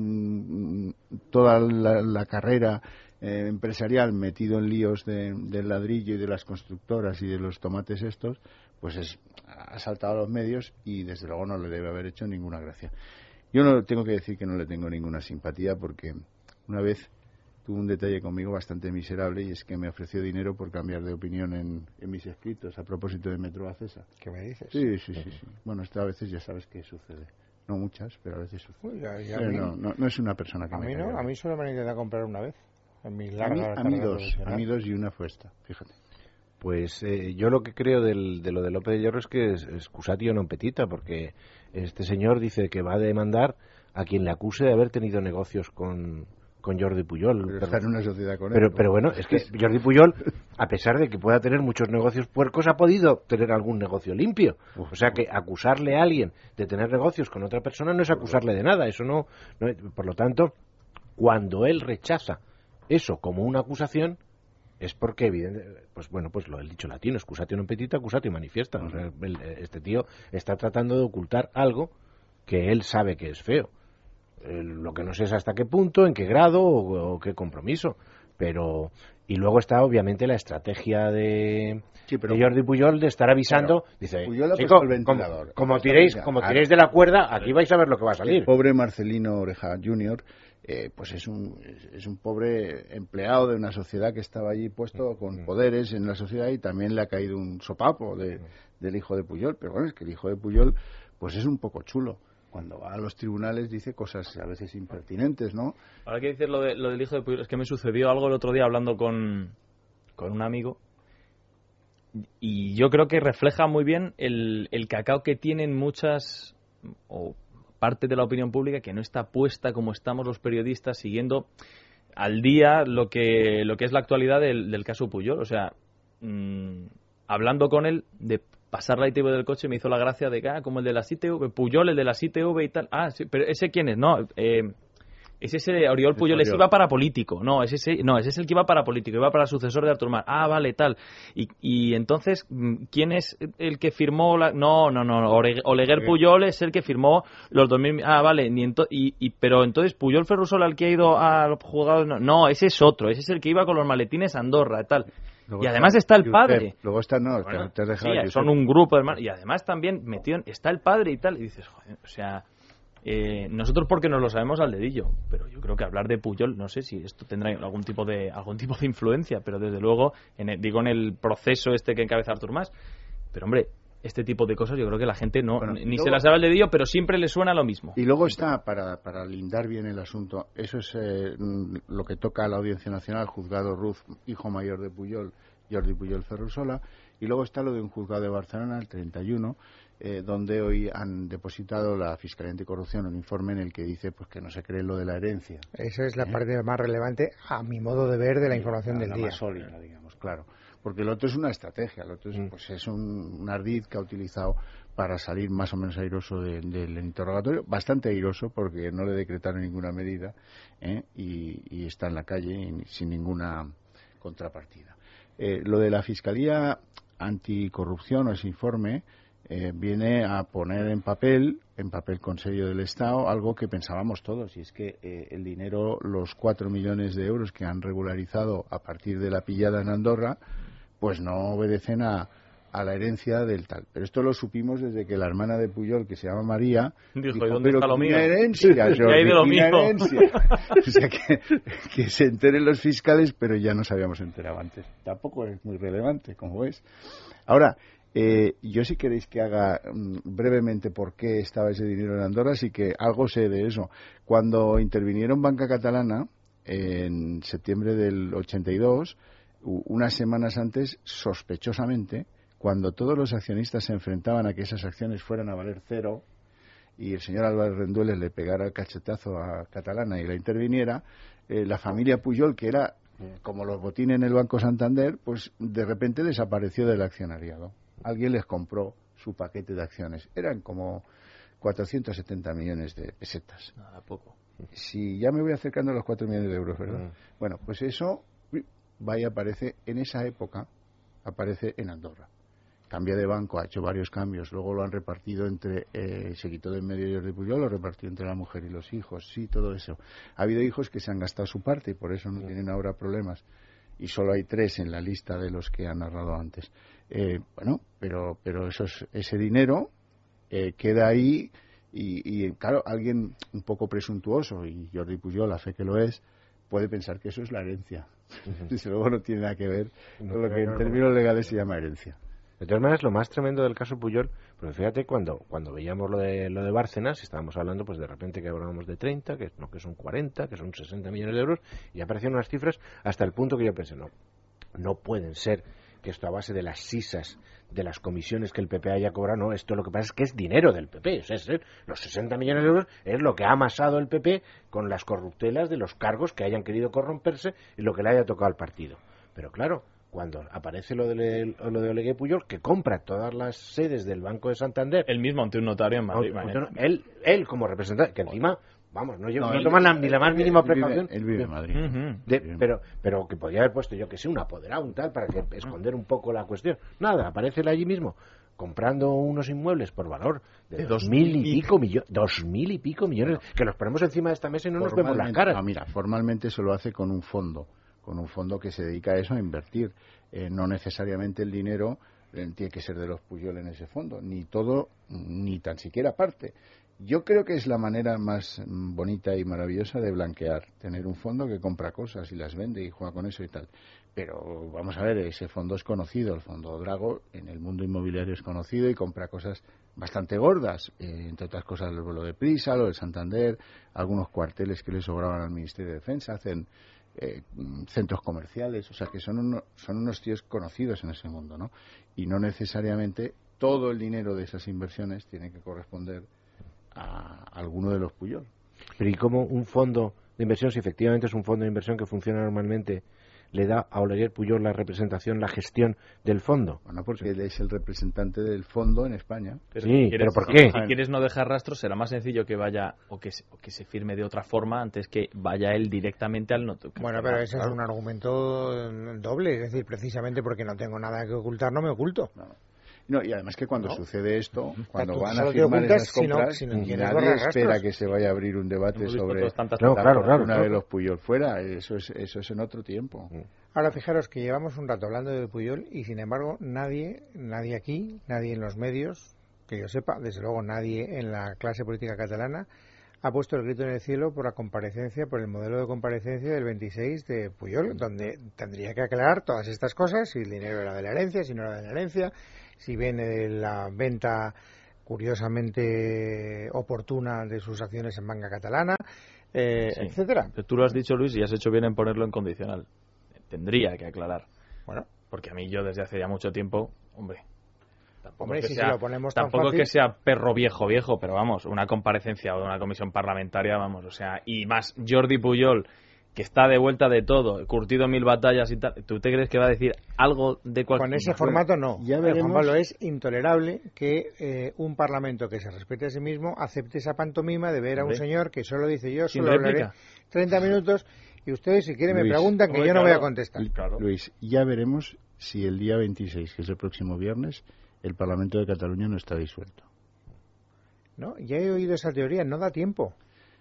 toda la, la carrera eh, empresarial metido en líos de, del ladrillo y de las constructoras y de los tomates estos, pues es, ha saltado a los medios y desde luego no le debe haber hecho ninguna gracia. Yo no tengo que decir que no le tengo ninguna simpatía, porque una vez tuvo un detalle conmigo bastante miserable, y es que me ofreció dinero por cambiar de opinión en, en mis escritos a propósito de Metro Acesa. ¿Qué me dices? Sí, sí, sí, sí. Bueno, esto a veces ya sabes que sucede. No muchas, pero a veces sucede. Uy, ya, ya pero a mí, no, no, no es una persona que a me mí no, caiga. A mí solo me han intentado comprar una vez. En mi a mí, larga a mí carrera dos, profesional. a mí dos y una fue esta, fíjate. Pues eh, yo lo que creo del, de lo de López de Hierro es que es excusatio non petita, porque este señor dice que va a demandar a quien le acuse de haber tenido negocios con, con Jordi Pujol. Pero está en una sociedad con él. Pero, pero bueno, es que Jordi Pujol, a pesar de que pueda tener muchos negocios puercos, ha podido tener algún negocio limpio. O sea que acusarle a alguien de tener negocios con otra persona no es acusarle de nada. Eso no, no por lo tanto, cuando él rechaza eso como una acusación, es porque, evidente, pues bueno, pues lo del dicho latino, excusatio non petita, accusatio manifiesta. O sea, el, este tío está tratando de ocultar algo que él sabe que es feo. Eh, lo que no sé es hasta qué punto, en qué grado o, o qué compromiso. Pero, y luego está obviamente la estrategia de, sí, pero, de Jordi Pujol de estar avisando. Claro, dice, chico, el como, como tiréis, como tiréis de la cuerda, aquí vais a ver lo que va a salir. El pobre Marcelino Oreja junior Eh, pues es un, es un pobre empleado de una sociedad que estaba allí puesto con poderes en la sociedad, y también le ha caído un sopapo de, del hijo de Pujol. Pero bueno, es que el hijo de Pujol pues es un poco chulo. Cuando va a los tribunales dice cosas a veces impertinentes, ¿no? Ahora que dices lo, de, lo del hijo de Pujol, es que me sucedió algo el otro día hablando con, con un amigo, y yo creo que refleja muy bien el, el cacao que tienen muchas, o parte de la opinión pública, que no está puesta como estamos los periodistas siguiendo al día lo que lo que es la actualidad del, del caso Pujol. O sea, mmm, hablando con él de pasar la I T V del coche, me hizo la gracia de que, ah, como el de las I T V, Pujol, el de las I T V y tal. Ah, sí, pero ¿ese quién es? No, eh, es ese de Oriol Pujol, ese iba para político. No, es ese, no, ese es el que iba para político, iba para sucesor de Artur Mas. Ah, vale, tal. Y, y entonces, ¿quién es el que firmó la...? No, no, no, Oleguer Pujol es el que firmó los dos mil... Ah, vale, ni ento... y, y, pero entonces Pujol Ferrusola, el que ha ido al juzgado... No, no, ese es otro, ese es el que iba con los maletines a Andorra, tal. Luego y además está, está el padre. Luego está, no, bueno, te has dejado... Sí, son un grupo de hermanos. Y además también metido en, está el padre y tal. Y dices, joder, o sea... Eh, nosotros porque nos lo sabemos al dedillo, pero yo creo que hablar de Pujol, no sé si esto tendrá algún tipo de algún tipo de influencia, pero desde luego, en el, digo en el proceso este que encabeza Artur Mas, pero hombre, este tipo de cosas yo creo que la gente no bueno, ni luego, se las sabe al dedillo, pero siempre le suena lo mismo. Y luego está, para, para lindar bien el asunto, eso es eh, lo que toca a la Audiencia Nacional, juzgado Ruz, hijo mayor de Pujol, Jordi Pujol Ferrusola, y luego está lo de un juzgado de Barcelona, el treinta y uno, Eh, donde hoy han depositado la Fiscalía Anticorrupción un informe en el que dice pues que no se cree lo de la herencia. Esa es la ¿Eh? parte más relevante, a mi modo de ver, de la información la, del la día. Más sólida, digamos, claro. Porque el otro es una estrategia, el otro es, mm. pues es un, un ardid que ha utilizado para salir más o menos airoso de, del interrogatorio, bastante airoso porque no le decretaron ninguna medida, ¿eh? y, y está en la calle y, sin ninguna contrapartida. Eh, lo de la Fiscalía Anticorrupción o ese informe eh, viene a poner en papel, en papel con sello del Estado, algo que pensábamos todos, y es que eh, el dinero, los cuatro millones de euros que han regularizado a partir de la pillada en Andorra, pues no obedecen a, a la herencia del tal. Pero esto lo supimos desde que la hermana de Pujol, que se llama María, dijo, dijo, ¿y dónde pero está lo mío? herencia, ¿Qué hay de lo mío? O sea, que, que se enteren los fiscales, pero ya nos habíamos enterado antes. Tampoco es muy relevante, como ves. Ahora, eh, yo si queréis que haga mm, brevemente por qué estaba ese dinero en Andorra, sí que algo sé de eso. Cuando intervinieron Banca Catalana, en septiembre del ochenta y dos, unas semanas antes, sospechosamente, cuando todos los accionistas se enfrentaban a que esas acciones fueran a valer cero y el señor Álvarez Rendueles le pegara el cachetazo a Catalana y la interviniera, eh, la familia Pujol, que era como los botines en el Banco Santander, pues de repente desapareció del accionariado. Alguien les compró su paquete de acciones. Eran como cuatrocientos setenta millones de pesetas. Nada, poco. Si ya me voy acercando a los cuatro millones de euros, ¿verdad? Mm. Bueno, pues eso, vaya, aparece en esa época, aparece en Andorra. Cambia de banco, ha hecho varios cambios, luego lo han repartido entre, eh, se quitó de en medio Jordi Pujol, lo repartió entre la mujer y los hijos, sí, todo eso. Ha habido hijos que se han gastado su parte y por eso no tienen ahora problemas. Y solo hay tres en la lista de los que han narrado antes. Eh, bueno, pero, pero esos, ese dinero eh, queda ahí y, y, claro, alguien un poco presuntuoso, y Jordi Pujol, la fe que lo es, puede pensar que eso es la herencia. Uh-huh. Desde luego no tiene nada que ver no, con lo que en términos legales se llama herencia. De todas maneras, lo más tremendo del caso Pujol, porque fíjate, cuando cuando veíamos lo de lo de Bárcenas, estábamos hablando pues de repente que hablábamos de treinta, que no, que son cuarenta, que son sesenta millones de euros, y aparecieron unas cifras hasta el punto que yo pensé, no, no pueden ser que esto a base de las sisas, de las comisiones que el P P haya cobrado, no, esto lo que pasa es que es dinero del P P, o sea, es, es, los sesenta millones de euros es lo que ha amasado el P P con las corruptelas de los cargos que hayan querido corromperse y lo que le haya tocado al partido. Pero claro, cuando aparece lo de, lo de Oleguer Pujol, que compra todas las sedes del Banco de Santander. Él mismo ante un notario en Madrid. No, él, él como representante, que encima, vamos, no, no, no toman la, ni la más mínima precaución. Él vive en Madrid. Uh-huh. De, pero, pero que podría haber puesto, yo que sé, un apoderado, un tal, para que esconder un poco la cuestión. Nada, aparece él allí mismo, comprando unos inmuebles por valor de, de dos mil y pico millones, dos mil y pico millones, no. que los ponemos encima de esta mesa y no nos vemos las caras. No, mira, formalmente eso lo hace con un fondo. con un fondo que se dedica a eso, a invertir. Eh, no necesariamente el dinero eh, tiene que ser de los Pujol en ese fondo, ni todo, ni tan siquiera parte. Yo creo que es la manera más bonita y maravillosa de blanquear, tener un fondo que compra cosas y las vende y juega con eso y tal. Pero vamos a ver, ese fondo es conocido, el fondo Drago en el mundo inmobiliario es conocido y compra cosas bastante gordas, eh, entre otras cosas lo de Prisa, lo de Santander, algunos cuarteles que le sobraban al Ministerio de Defensa, hacen Eh, centros comerciales, o sea que son, uno, son unos tíos conocidos en ese mundo, ¿no? Y no necesariamente todo el dinero de esas inversiones tiene que corresponder a alguno de los Pujol. Pero ¿y cómo un fondo de inversión, si efectivamente es un fondo de inversión que funciona normalmente, le da a Oleguer Pujol la representación, la gestión del fondo? Bueno, porque sí. Él es el representante del fondo en España. Pero sí, si pero ¿por qué? Si quieres no dejar rastros, será más sencillo que vaya o que, se, o que se firme de otra forma antes que vaya él directamente al notario. Bueno, pero ese claro. es un argumento doble, es decir, precisamente porque no tengo nada que ocultar, no me oculto. No. No, y además que cuando ¿no? sucede esto, cuando van a solo firmar esas compras, si no, si no nadie espera que se vaya a abrir un debate sobre no, claro, claro, una claro. de los Pujol fuera. Eso es, eso es en otro tiempo. Ahora, fijaros que llevamos un rato hablando de Pujol y, sin embargo, nadie, nadie aquí, nadie en los medios, que yo sepa, desde luego nadie en la clase política catalana, ha puesto el grito en el cielo por la comparecencia, por el modelo de comparecencia del veintiséis de Pujol, donde tendría que aclarar todas estas cosas, si el dinero era de la herencia, si no era de la herencia, si viene de la venta curiosamente oportuna de sus acciones en Banca Catalana, eh, sí. etcétera. Pero tú lo has dicho, Luis, y has hecho bien en ponerlo en condicional. Tendría que aclarar. Bueno, porque a mí yo desde hace ya mucho tiempo, hombre, tampoco, hombre, es, que si sea, se lo ponemos tan tampoco fácil... es que sea perro viejo viejo, pero vamos, una comparecencia o de una comisión parlamentaria, vamos, o sea, y más Jordi Pujol, que está de vuelta de todo, curtido mil batallas y tal, ¿tú te crees que va a decir algo de cualquier... Con ese formato no. Ya veremos... Juan Pablo, es intolerable que eh, un parlamento que se respete a sí mismo acepte esa pantomima de ver a un señor que solo dice yo, solo hablaré treinta minutos y ustedes si quieren Luis, me preguntan que yo no claro, voy a contestar. Claro. Luis, ya veremos si el día veintiséis, que es el próximo viernes, el Parlamento de Cataluña no está disuelto. No, ya he oído esa teoría, no da tiempo.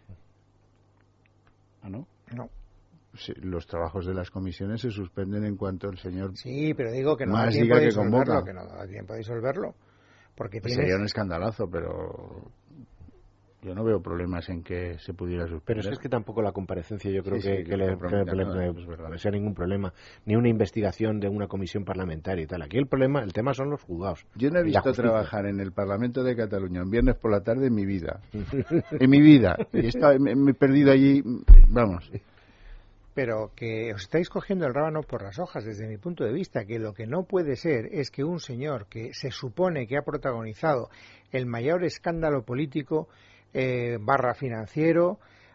¿Ah, no? No. Sí, los trabajos de las comisiones se suspenden en cuanto el señor Sí, pero digo que no más da tiempo diga de que disolverlo, convoca. que no da tiempo de disolverlo. Porque Pues tienes... sería un escandalazo, pero yo no veo problemas en que se pudiera suspender. Pero es que, es que tampoco la comparecencia yo creo Sí, que, sí, que que le, comprometa que le- nada, que es verdad. no sea ningún problema, ni una investigación de una comisión parlamentaria y tal. Aquí el problema, el tema son los juzgados. Yo no he y la visto justicia. trabajar en el Parlamento de Cataluña un viernes por la tarde en mi vida. En mi vida. Y está- me, me he perdido allí, vamos. Pero que os estáis cogiendo el rábano por las hojas, desde mi punto de vista, que lo que no puede ser es que un señor que se supone que ha protagonizado el mayor escándalo político, eh, barra financiero,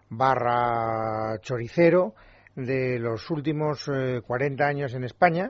barra choricero, de los últimos eh, cuarenta años en España,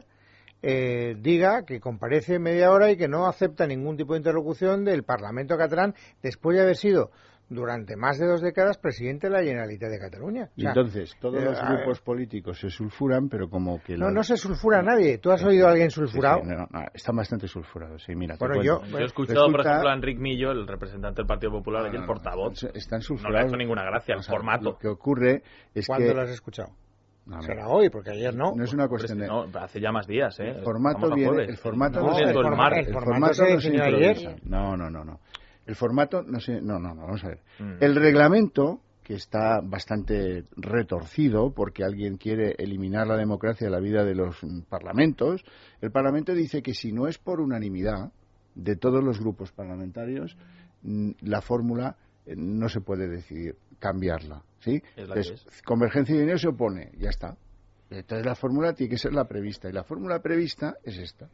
eh, diga que comparece media hora y que no acepta ningún tipo de interlocución del Parlamento catalán después de haber sido durante más de dos décadas presidente de la Generalitat de Cataluña. O Y sea, entonces, todos eh, los a ver, grupos políticos se sulfuran, pero como que... No, la- no se sulfura a nadie. ¿Tú has oído a alguien Sí, sulfurado? sí, no, no, están bastante sulfurados, sí, mira. te Bueno, cuento. yo- Yo he escuchado, por Resulta- ejemplo, a Enric Millo, el representante del Partido Popular, No, y el no, no, portavoz. están- están No le sulfurados. ha hecho ninguna gracia el O sea, formato. Lo que ocurre es ¿Cuándo que... lo has escuchado? No, no, Será hoy, porque ayer no. no es una Hombre, cuestión de... no, hace ya más días, ¿eh? El formato Estamos a viene, jueves. el formato No, no, el se- formato- formato- el el formato formato se no se definió ayer. improvisa. No, no, no, no. El formato no se, no, no, no, vamos a ver. Mm. El reglamento, que está bastante retorcido porque alguien quiere eliminar la democracia de la vida de los mm, parlamentos, el Parlamento dice que si no es por unanimidad de todos los grupos parlamentarios, mm, la fórmula eh, no se puede decidir cambiarla, ¿sí? Es la que Entonces, Convergencia y Unión se opone, ya está. Entonces la fórmula tiene que ser la prevista y la fórmula prevista es esta.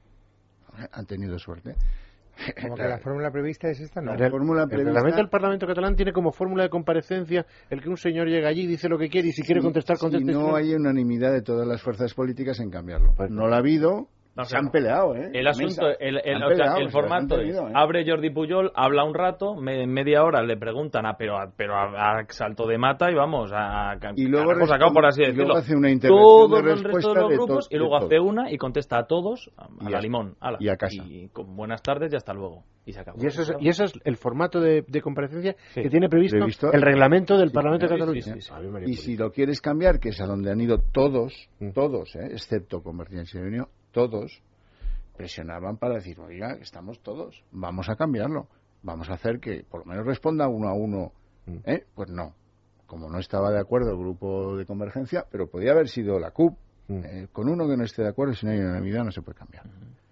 Han tenido suerte. Como que la fórmula prevista es esta, no. La fórmula El prevista... reglamento del Parlamento catalán tiene como fórmula de comparecencia el que un señor llega allí, dice lo que quiere y si quiere Sí, contestar, contesta. si no hay unanimidad de todas las fuerzas políticas en cambiarlo. Pues no la ha habido, No, se claro. han peleado, ¿eh? El La asunto, mesa. el, el- Han o sea, peleado, el se formato las han es, tenido, ¿eh? abre Jordi Pujol, habla un rato, me- media hora le preguntan, a, pero, a, pero a, a salto de mata y vamos, a, a Y luego carajo sacado, responde- por así y luego decirlo. hace una intervención Todo de el resto de respuesta los de grupos to- y luego de hace todo. una y contesta a todos a, Y a a- la limón, ala. y a casa. Y con buenas tardes y hasta luego. Y se acabó. Y eso, es, y eso es el formato de, de comparecencia Sí. que tiene previsto, Previsto- el reglamento del Sí, Parlamento sí, de Cataluña. sí, sí, sí. Ave María Y Purísima. si lo quieres cambiar, que es a donde han ido todos, Mm. todos, ¿eh? excepto Convergencia y Unión, todos, presionaban para decir, oiga, estamos todos, vamos a cambiarlo, vamos a hacer que por lo menos responda uno a uno. ¿eh? Pues no, como no estaba de acuerdo el grupo de Convergencia, pero podía haber sido la C U P, Mm. eh, con uno que no esté de acuerdo, si no hay unanimidad no se puede cambiar.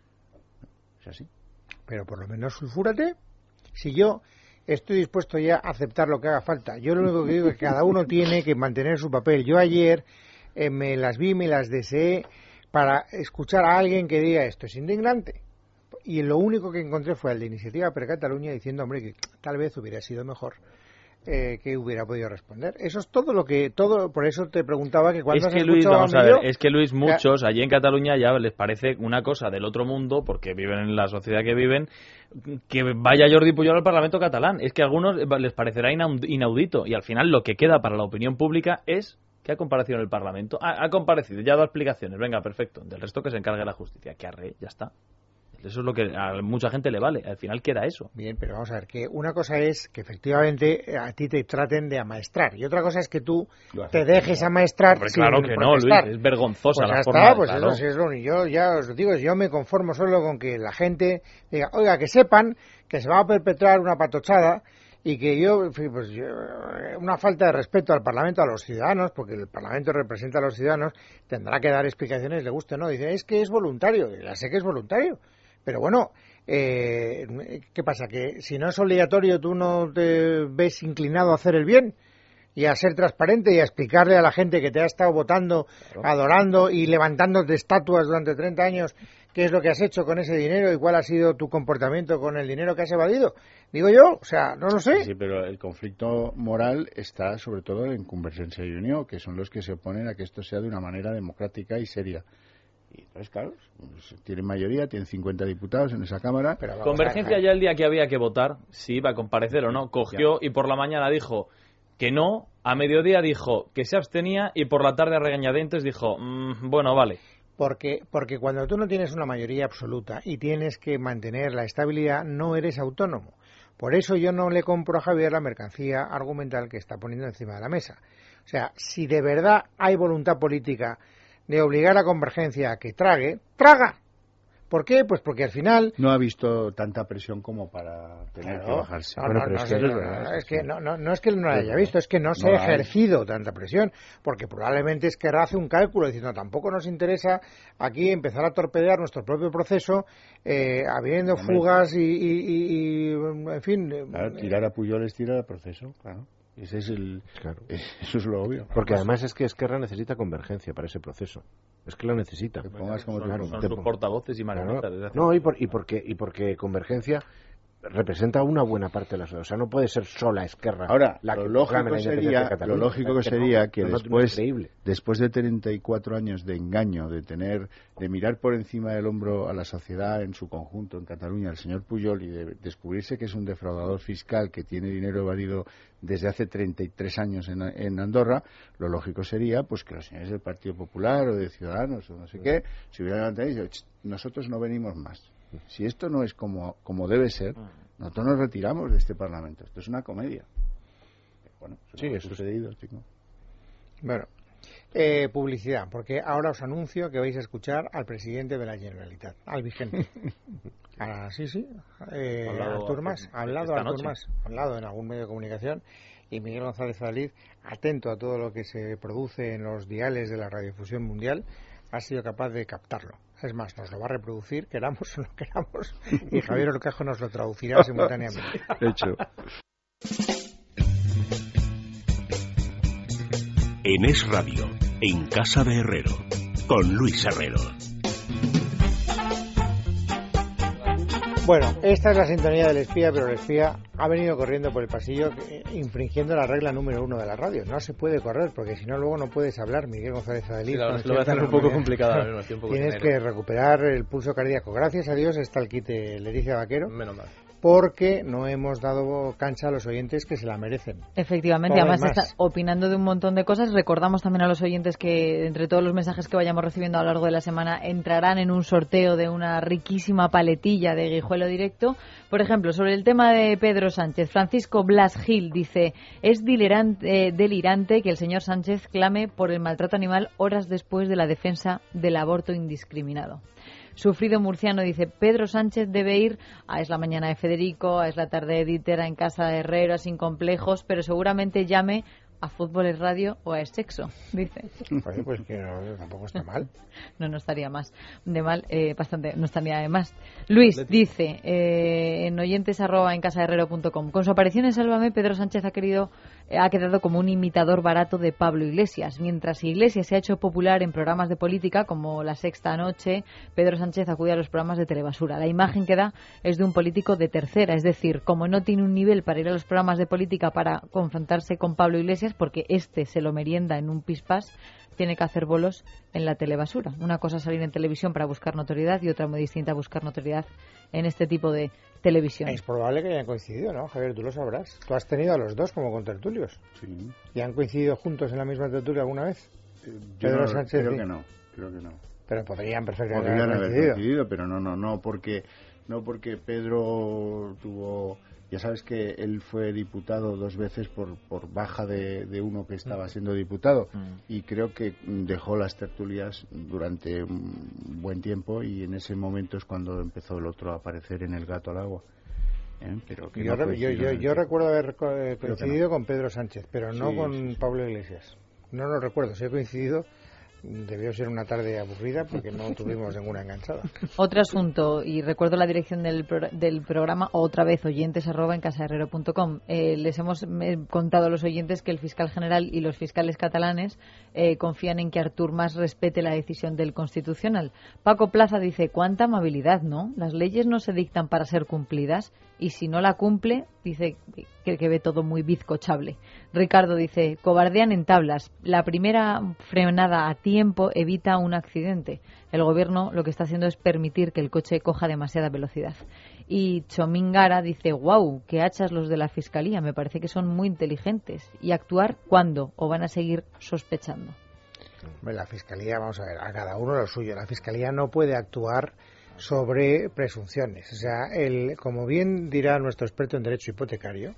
Es así. Pero por lo menos sulfúrate. Si yo estoy dispuesto ya a aceptar lo que haga falta, yo lo único que digo es que cada uno tiene que mantener su papel. Yo ayer eh, me las vi, me las deseé para escuchar a alguien que diga esto es indignante. Y lo único que encontré fue el de Iniciativa per Cataluña diciendo, hombre, que tal vez hubiera sido mejor eh, que hubiera podido responder. Eso es todo lo que, todo, por eso te preguntaba que cuando Es has que Luis, escuchado vamos a Millo, ver, es que Luis, muchos allí en Cataluña ya les parece una cosa del otro mundo, porque viven en la sociedad que viven, que vaya Jordi Pujol al Parlamento catalán. Es que a algunos les parecerá inaud- inaudito y al final lo que queda para la opinión pública es que ha comparecido en el Parlamento. Ha, ha comparecido, ya ha dado explicaciones, venga, perfecto. Del resto que se encargue la justicia, que arre, ya está. Eso es lo que a mucha gente le vale. Al final queda eso. Bien, pero vamos a ver, que una cosa es que efectivamente a ti te traten de amaestrar y otra cosa es que tú te dejes amaestrar. Hombre, sin claro que no, Luis, protestar. es vergonzosa Pues la ya forma está, de- pues claro. eso sí es lo yo ya os digo, yo me conformo solo con que la gente diga, oiga, que sepan que se va a perpetrar una patochada y que yo, en fin, pues yo, una falta de respeto al Parlamento, a los ciudadanos, porque el Parlamento representa a los ciudadanos, tendrá que dar explicaciones, le guste o no. Dice, es que es voluntario, y ya sé que es voluntario, pero bueno, eh, ¿qué pasa? Que si no es obligatorio, tú no te ves inclinado a hacer el bien y a ser transparente y a explicarle a la gente que te ha estado votando, adorando y levantándote estatuas durante treinta años qué es lo que has hecho con ese dinero y cuál ha sido tu comportamiento con el dinero que has evadido. Digo yo, o sea, no lo sé. Sí, pero el conflicto moral está sobre todo en Convergencia y Unión, que son los que se oponen a que esto sea de una manera democrática y seria. Y entonces, claro, pues, tienen mayoría, tienen cincuenta diputados en esa Cámara. Pero vamos Convergencia a- ya el día que había que votar, si iba a comparecer o no, cogió y por la mañana dijo que no, a mediodía dijo que se abstenía y por la tarde a regañadientes dijo, "Mm, bueno, vale". Porque, porque cuando tú no tienes una mayoría absoluta y tienes que mantener la estabilidad, no eres autónomo. Por eso yo no le compro a Javier la mercancía argumental que está poniendo encima de la mesa. O sea, si de verdad hay voluntad política de obligar a Convergencia a que trague, ¡traga! ¿Por qué? Pues porque al final... No ha visto tanta presión como para tener claro, que bajarse. No, bueno, no, pero no, es, que no, es, verdad, no, es sí. que no, no, no es que no la haya visto, es que no se no ha ejercido tanta presión, porque probablemente es que hace un cálculo diciendo tampoco nos interesa aquí empezar a torpedear nuestro propio proceso, eh, habiendo Hombre. fugas y, y, y, y, en fin... Claro, tirar a Pujol es tirar al proceso, claro. Ese es el, claro. Eso es lo obvio. Porque además es que Esquerra necesita convergencia para ese proceso. Es que lo necesita. Te pongas como son, son sus portavoces y marionetas. Claro. No, y, por, y, porque, y porque Convergencia representa una buena parte de la sociedad. O sea, no puede ser sola Esquerra. Ahora, la lo que lógico sería, lo lógico que sería que no, después, no después de treinta y cuatro años de engaño, de tener, de mirar por encima del hombro a la sociedad en su conjunto, en Cataluña, el señor Pujol, y de descubrirse que es un defraudador fiscal que tiene dinero evadido desde hace treinta y tres años en, en Andorra, lo lógico sería pues que los señores del Partido Popular o de Ciudadanos o no sé qué, se hubieran levantado y dicho, nosotros no venimos más. Si esto no es como, como debe ser, nosotros nos retiramos de este Parlamento. Esto es una comedia. Bueno, eso sí, ha sucedido, chico. Bueno, eh, publicidad, porque ahora os anuncio que vais a escuchar al presidente de la Generalitat, al vigente. Ah, sí, sí, eh, Artur Mas, ha hablado Artur Mas, ha hablado en algún medio de comunicación, y Miguel González Fadalid, atento a todo lo que se produce en los diales de la radiodifusión mundial, ha sido capaz de captarlo. Es más, nos lo va a reproducir, queramos o no queramos, y Javier Orcajo nos lo traducirá simultáneamente. Hecho. En Es Radio, en Casa de Herrero, con Luis Herrero. Bueno, esta es la sintonía del espía, pero el espía ha venido corriendo por el pasillo infringiendo la regla número uno de la radio. No se puede correr, porque si no luego no puedes hablar, Miguel González Adalid. Sí, claro, lo voy a hacer un poco complicado ahora mismo, estoy un poco Tienes dinero. que recuperar el pulso cardíaco. Gracias a Dios está el quite Leticia Vaquero. Menos mal. Porque no hemos dado cancha a los oyentes que se la merecen. Efectivamente, Todo además más. está opinando de un montón de cosas. Recordamos también a los oyentes que entre todos los mensajes que vayamos recibiendo a lo largo de la semana entrarán en un sorteo de una riquísima paletilla de Guijuelo Directo. Por ejemplo, sobre el tema de Pedro Sánchez, Francisco Blas Gil dice: es delirante, eh, delirante que el señor Sánchez clame por el maltrato animal horas después de la defensa del aborto indiscriminado. Sufrido Murciano dice: Pedro Sánchez debe ir a Es la Mañana de Federico, a Es la Tarde de Dieter, a En Casa de Herrero, a Sin Complejos, pero seguramente llame a Fútbol es Radio o a Es Sexo, dice. Oye, pues que no, tampoco está mal. No, no estaría más de mal, eh, bastante, no estaría de más. Luis dice, eh, en oyentes arroba en casaherrero punto com, con su aparición en Sálvame, Pedro Sánchez ha querido, eh, ha quedado como un imitador barato de Pablo Iglesias. Mientras Iglesias se ha hecho popular en programas de política, como La Sexta Noche, Pedro Sánchez acude a los programas de telebasura. La imagen que da es de un político de tercera, es decir, como no tiene un nivel para ir a los programas de política para confrontarse con Pablo Iglesias, porque este se lo merienda en un pispás, tiene que hacer bolos en la telebasura. Una cosa es salir en televisión para buscar notoriedad y otra muy distinta buscar notoriedad en este tipo de televisión. Es probable que hayan coincidido, ¿no, Javier? Tú lo sabrás. Tú has tenido a los dos como contertulios. Sí. ¿Y han coincidido juntos en la misma tertulia alguna vez? Yo Pedro no, Sánchez. creo sí. que no, creo que no. Pero podrían perfectamente Podrían haber haber coincidido. coincidido, pero no, no, no, porque no porque Pedro tuvo, ya sabes que él fue diputado dos veces por, por baja de, de uno que estaba siendo diputado, y creo que dejó las tertulias durante un buen tiempo, y en ese momento es cuando empezó el otro a aparecer en El Gato al Agua. ¿Eh? Pero que Yo, no re- yo, yo, coincidieron. yo recuerdo haber co- eh, Creo que coincidido no. con Pedro Sánchez, pero no Sí, con sí, sí. Pablo Iglesias. No lo recuerdo. Si he coincidido, debió ser una tarde aburrida porque no tuvimos ninguna enganchada. Otro asunto, y recuerdo la dirección del, pro- del programa, otra vez, oyentes arroba en casaherrero punto com. Eh, les hemos eh, contado a los oyentes que el fiscal general y los fiscales catalanes eh, confían en que Artur Mas respete la decisión del Constitucional. Paco Plaza dice: cuánta amabilidad, ¿no? Las leyes no se dictan para ser cumplidas, y si no la cumple, dice que, que ve todo muy bizcochable. Ricardo dice: cobardean en tablas. La primera frenada a tiempo evita un accidente. El gobierno lo que está haciendo es permitir que el coche coja demasiada velocidad. Y Chomín Gara dice: wow, qué hachas los de la Fiscalía, me parece que son muy inteligentes. ¿Y actuar cuándo? ¿O van a seguir sospechando? La Fiscalía, vamos a ver, a cada uno lo suyo. La Fiscalía no puede actuar sobre presunciones. O sea, el, como bien dirá nuestro experto en derecho hipotecario,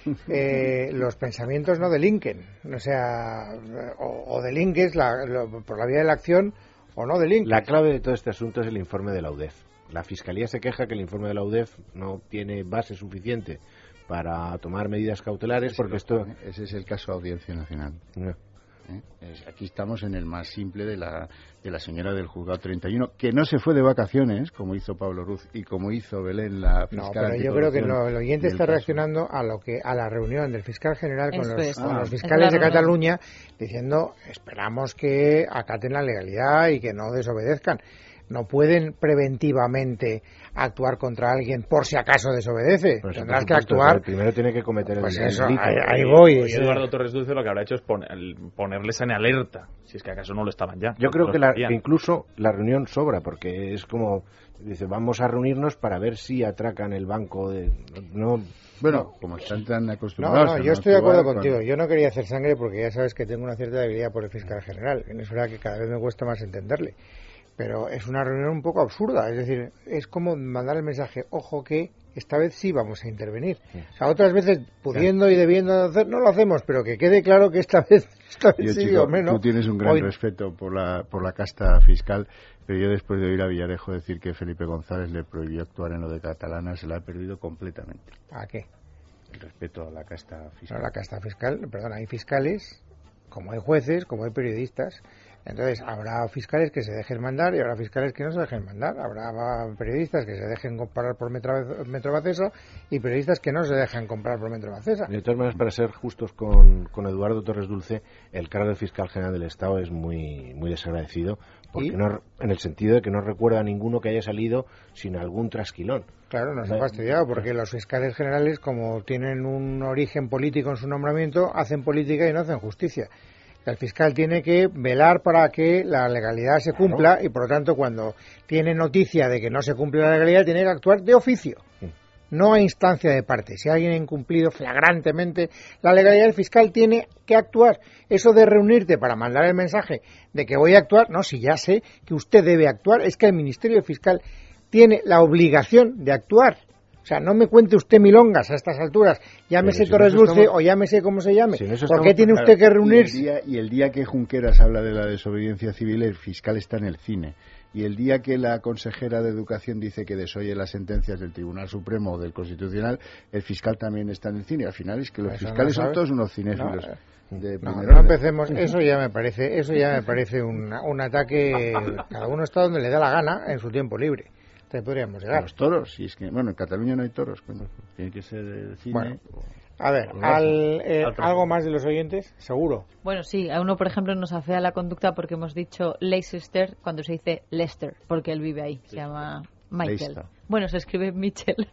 eh, los pensamientos no delinquen. O sea, o, o delinques la, lo, por la vía de la acción o no delinques. La clave de todo este asunto es el informe de la U D E F. La Fiscalía se queja que el informe de la U D E F no tiene base suficiente para tomar medidas cautelares porque esto... Ese es el caso de Audiencia Nacional. No. ¿Eh? Aquí estamos en el más simple de la, de la señora del juzgado treinta y uno, que no se fue de vacaciones, como hizo Pablo Ruz y como hizo Belén, la fiscal. No, pero yo creo que no, el oyente está reaccionando a lo que a la reunión del fiscal general con los, es. con ah, los fiscales de Cataluña, diciendo, esperamos que acaten la legalidad y que no desobedezcan. No pueden preventivamente actuar contra alguien por si acaso desobedece. Pues tendrás que actuar. Primero tiene que cometer el, pues el eso, delito. Ahí, ahí voy. Y Eduardo Torres Dulce lo que habrá hecho es poner, ponerles en alerta, si es que acaso no lo estaban ya. Yo creo que, la, que incluso la reunión sobra, porque es como, dice, vamos a reunirnos para ver si atracan el banco. De, no, bueno, no, como están tan acostumbrados. No, no, yo estoy de acuerdo contigo. Yo no quería hacer sangre porque ya sabes que tengo una cierta debilidad por el fiscal general. Es verdad que cada vez me cuesta más entenderle. Pero es una reunión un poco absurda, es decir, es como mandar el mensaje, ojo que esta vez sí vamos a intervenir. O sea, otras veces, pudiendo y debiendo hacer, no lo hacemos, pero que quede claro que esta vez, esta vez yo, sí chico, o menos. Tú tienes un gran Hoy... respeto por la, por la casta fiscal, pero yo después de oír a Villarejo decir que Felipe González le prohibió actuar en lo de Catalana, se la ha perdido completamente. ¿A qué? El respeto a la casta fiscal. No, la casta fiscal, perdón, hay fiscales, como hay jueces, como hay periodistas. Entonces, habrá fiscales que se dejen mandar y habrá fiscales que no se dejen mandar. Habrá periodistas que se dejen comprar por Metro, Metro Bacesa y periodistas que no se dejan comprar por Metro Bacesa. De todas maneras, para ser justos con, con Eduardo Torres Dulce, el cargo de fiscal general del Estado es muy muy desagradecido, porque no, en el sentido de que no recuerda a ninguno que haya salido sin algún trasquilón. Claro, nos ha fastidiado, porque los fiscales generales, como tienen un origen político en su nombramiento, hacen política y no hacen justicia. El fiscal tiene que velar para que la legalidad se cumpla y, por lo tanto, cuando tiene noticia de que no se cumple la legalidad, tiene que actuar de oficio, no a instancia de parte. Si alguien ha incumplido flagrantemente la legalidad, el fiscal tiene que actuar. Eso de reunirte para mandar el mensaje de que voy a actuar, no, si ya sé que usted debe actuar, es que el Ministerio Fiscal tiene la obligación de actuar. O sea, no me cuente usted milongas a estas alturas, llámese si Torres Dulce estamos... o llámese como se llame. Si ¿Por estamos... qué tiene usted claro, que reunirse? Y el, día, y el día que Junqueras habla de la desobediencia civil, el fiscal está en el cine. Y el día que la consejera de Educación dice que desoye las sentencias del Tribunal Supremo o del Constitucional, el fiscal también está en el cine. Al final es que los eso fiscales no son todos unos cinéfilos. No, de no, no empecemos, eso ya me parece, eso ya me parece un, un ataque, cada uno está donde le da la gana en su tiempo libre. Podríamos llegar. A los toros, y es que, bueno, en Cataluña no hay toros, bueno, tiene que ser el cine. Bueno, a ver, al, eh, ¿algo más de los oyentes? Seguro. Bueno, sí, a uno, por ejemplo, nos afea la conducta porque hemos dicho Leicester cuando se dice Lester, porque él vive ahí, se llama Michael. Leicester. Bueno, se escribe Michel.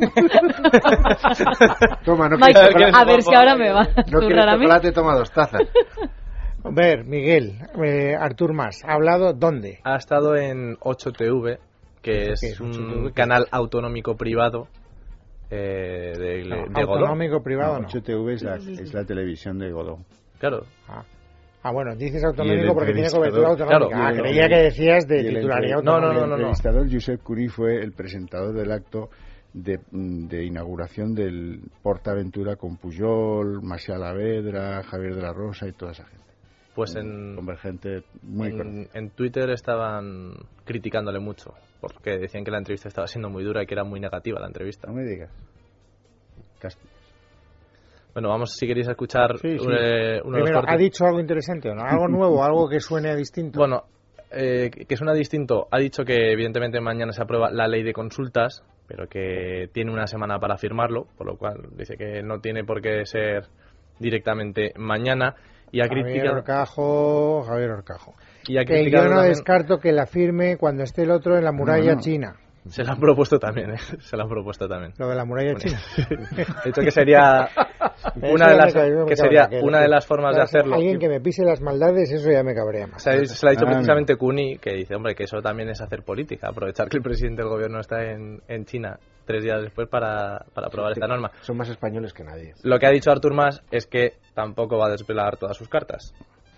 Toma, no Michael, quieres a ver si ahora me va a no quieres chocolate, toma dos tazas. A ver, Miguel, eh, Artur Mas, ¿ha hablado dónde? Ha estado en ocho T V, que es, es un canal autonómico privado eh, de, no, de Godó. Autonómico privado, no. ocho T V es la, es la televisión de Godó. Claro. Ah, ah bueno, dices autonómico porque tiene cobertura autonómica. Claro, ah, el, creía que decías de titularidad autonómica. No, no, no. El entrevistador no, no. Josep Curí fue el presentador del acto de, de inauguración del PortAventura con Pujol, Macià Lavedra, Javier de la Rosa y toda esa gente. Pues en, Convergente muy en, en Twitter estaban criticándole mucho, porque decían que la entrevista estaba siendo muy dura y que era muy negativa la entrevista. No me digas. Casti. Bueno, vamos si queréis a escuchar sí, sí. Un, eh, uno Primero, de los cortes. ¿Ha dicho algo interesante o no? ¿Algo nuevo, algo que suene distinto? Bueno, eh, que suena distinto. Ha dicho que evidentemente mañana se aprueba la ley de consultas, pero que tiene una semana para firmarlo, por lo cual dice que no tiene por qué ser directamente mañana. Y ha Javier criticado... Orcajo, Javier Orcajo. Y ha que yo no también... descarto que la firme cuando esté el otro en la muralla no, no. china. Se la han propuesto también, ¿eh? Se la han propuesto también. Lo de la muralla bueno, china. De hecho que sería una de las cae, que sería que una de las formas de hacerlo. Alguien que me pise las maldades, eso ya me cabrea más. Se, se lo ha dicho ah, precisamente Cuní, que dice, hombre, que eso también es hacer política, aprovechar que el presidente del gobierno está en, en China tres días después para, para aprobar sí, esta norma. Son más españoles que nadie. Lo que ha dicho Artur Mas es que tampoco va a desvelar todas sus cartas.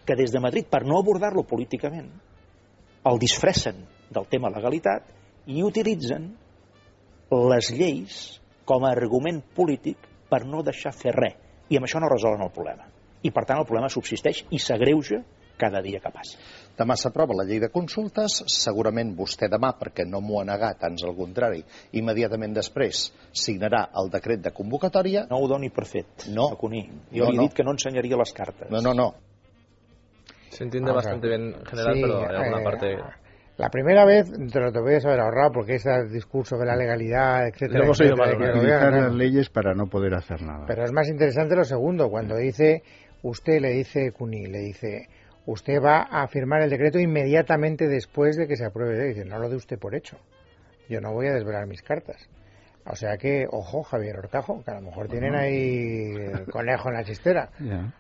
que des de Madrid, per no abordar-lo políticament, el disfressen del tema legalitat i utilitzen les lleis com a argument polític per no deixar fer res. I amb això no resolen el problema. I per tant el problema subsisteix i s'agreuja cada dia que passa. Demà s'aprova la llei de consultes, segurament vostè demà, perquè no m'ho ha negat, ans al contrari, immediatament després signarà el decret de convocatòria. No ho doni per fet, no. Acuní. Jo no, li he no. dit que no ensenyaria les cartes. No, no, no. Se entiende bastante bien en general, sí, pero hay alguna eh, parte... La primera vez te lo te podías haber ahorrado porque ese discurso de la legalidad, etcétera, Lo hemos oído etcétera, mal, que lo utilizar vean, las leyes para no poder hacer nada. Pero es más interesante lo segundo, cuando dice, usted le dice, Cuní, le dice, usted va a firmar el decreto inmediatamente después de que se apruebe. Dice, no lo dé usted por hecho. Yo no voy a desvelar mis cartas. O sea que, ojo, Javier Horcajo, que a lo mejor tienen ahí el conejo en la chistera. Ya.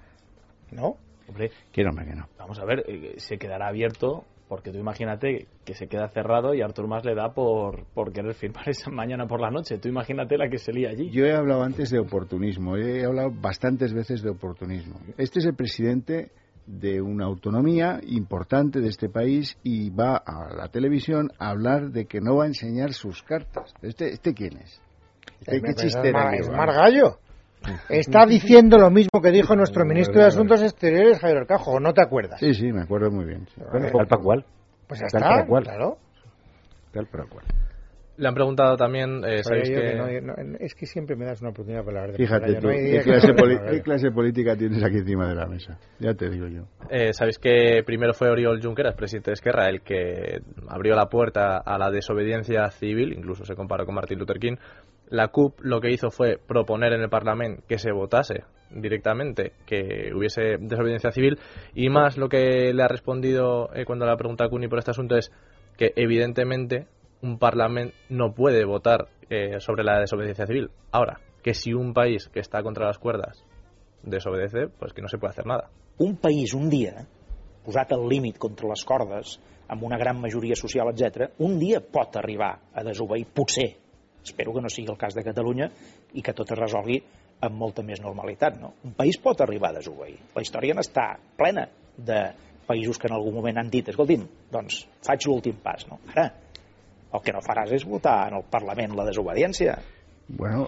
¿No? Hombre, quiero hombre que no. Vamos a ver, eh, se quedará abierto, porque tú imagínate que se queda cerrado y Artur Mas le da por, por querer firmar esa mañana por la noche. Tú imagínate la que se lía allí. Yo he hablado antes de oportunismo, he hablado bastantes veces de oportunismo. Este es el presidente de una autonomía importante de este país y va a la televisión a hablar de que no va a enseñar sus cartas. ¿Este, este quién es? ¿Este, ¿Qué chistera Es Margallo. Está diciendo lo mismo que dijo nuestro ministro de Asuntos Exteriores, Javier Horcajo, ¿no te acuerdas? Sí, sí, me acuerdo muy bien. Sí. Bueno, tal para cual. Pues ya tal está, para cual. claro. Tal para cual. Le han preguntado también, eh, ¿sabéis que...? que no, no, es que siempre me das una oportunidad para hablar de Fíjate tú, no ¿qué, clase poli ¿qué clase política tienes aquí encima de la mesa? Ya te digo yo. Eh, ¿Sabéis que primero fue Oriol Junqueras, presidente de Esquerra, el que abrió la puerta a la desobediencia civil, incluso se comparó con Martin Luther King? La C U P lo que hizo fue proponer en el Parlamento que se votase directamente que hubiese desobediencia civil, y más lo que le ha respondido eh, cuando le ha preguntado a Cuní por este asunto es que evidentemente un Parlamento no puede votar eh, sobre la desobediencia civil. Ahora, que si un país que está contra las cuerdas desobedece, pues que no se puede hacer nada. Un país un dia, posat al límit contra les cordes, amb una gran majoria social, etcètera, un dia pot arribar a desobeir, potser, espero que no sigui el cas de Catalunya i que tot es resolgui amb molta més normalitat, no? Un país pot arribar a desobeir. La història n'està plena de països que en algun moment han dit, escolti'm, doncs faig l'últim pas, no? Ara, el que no faràs és votar en el Parlament la desobediència. Bueno,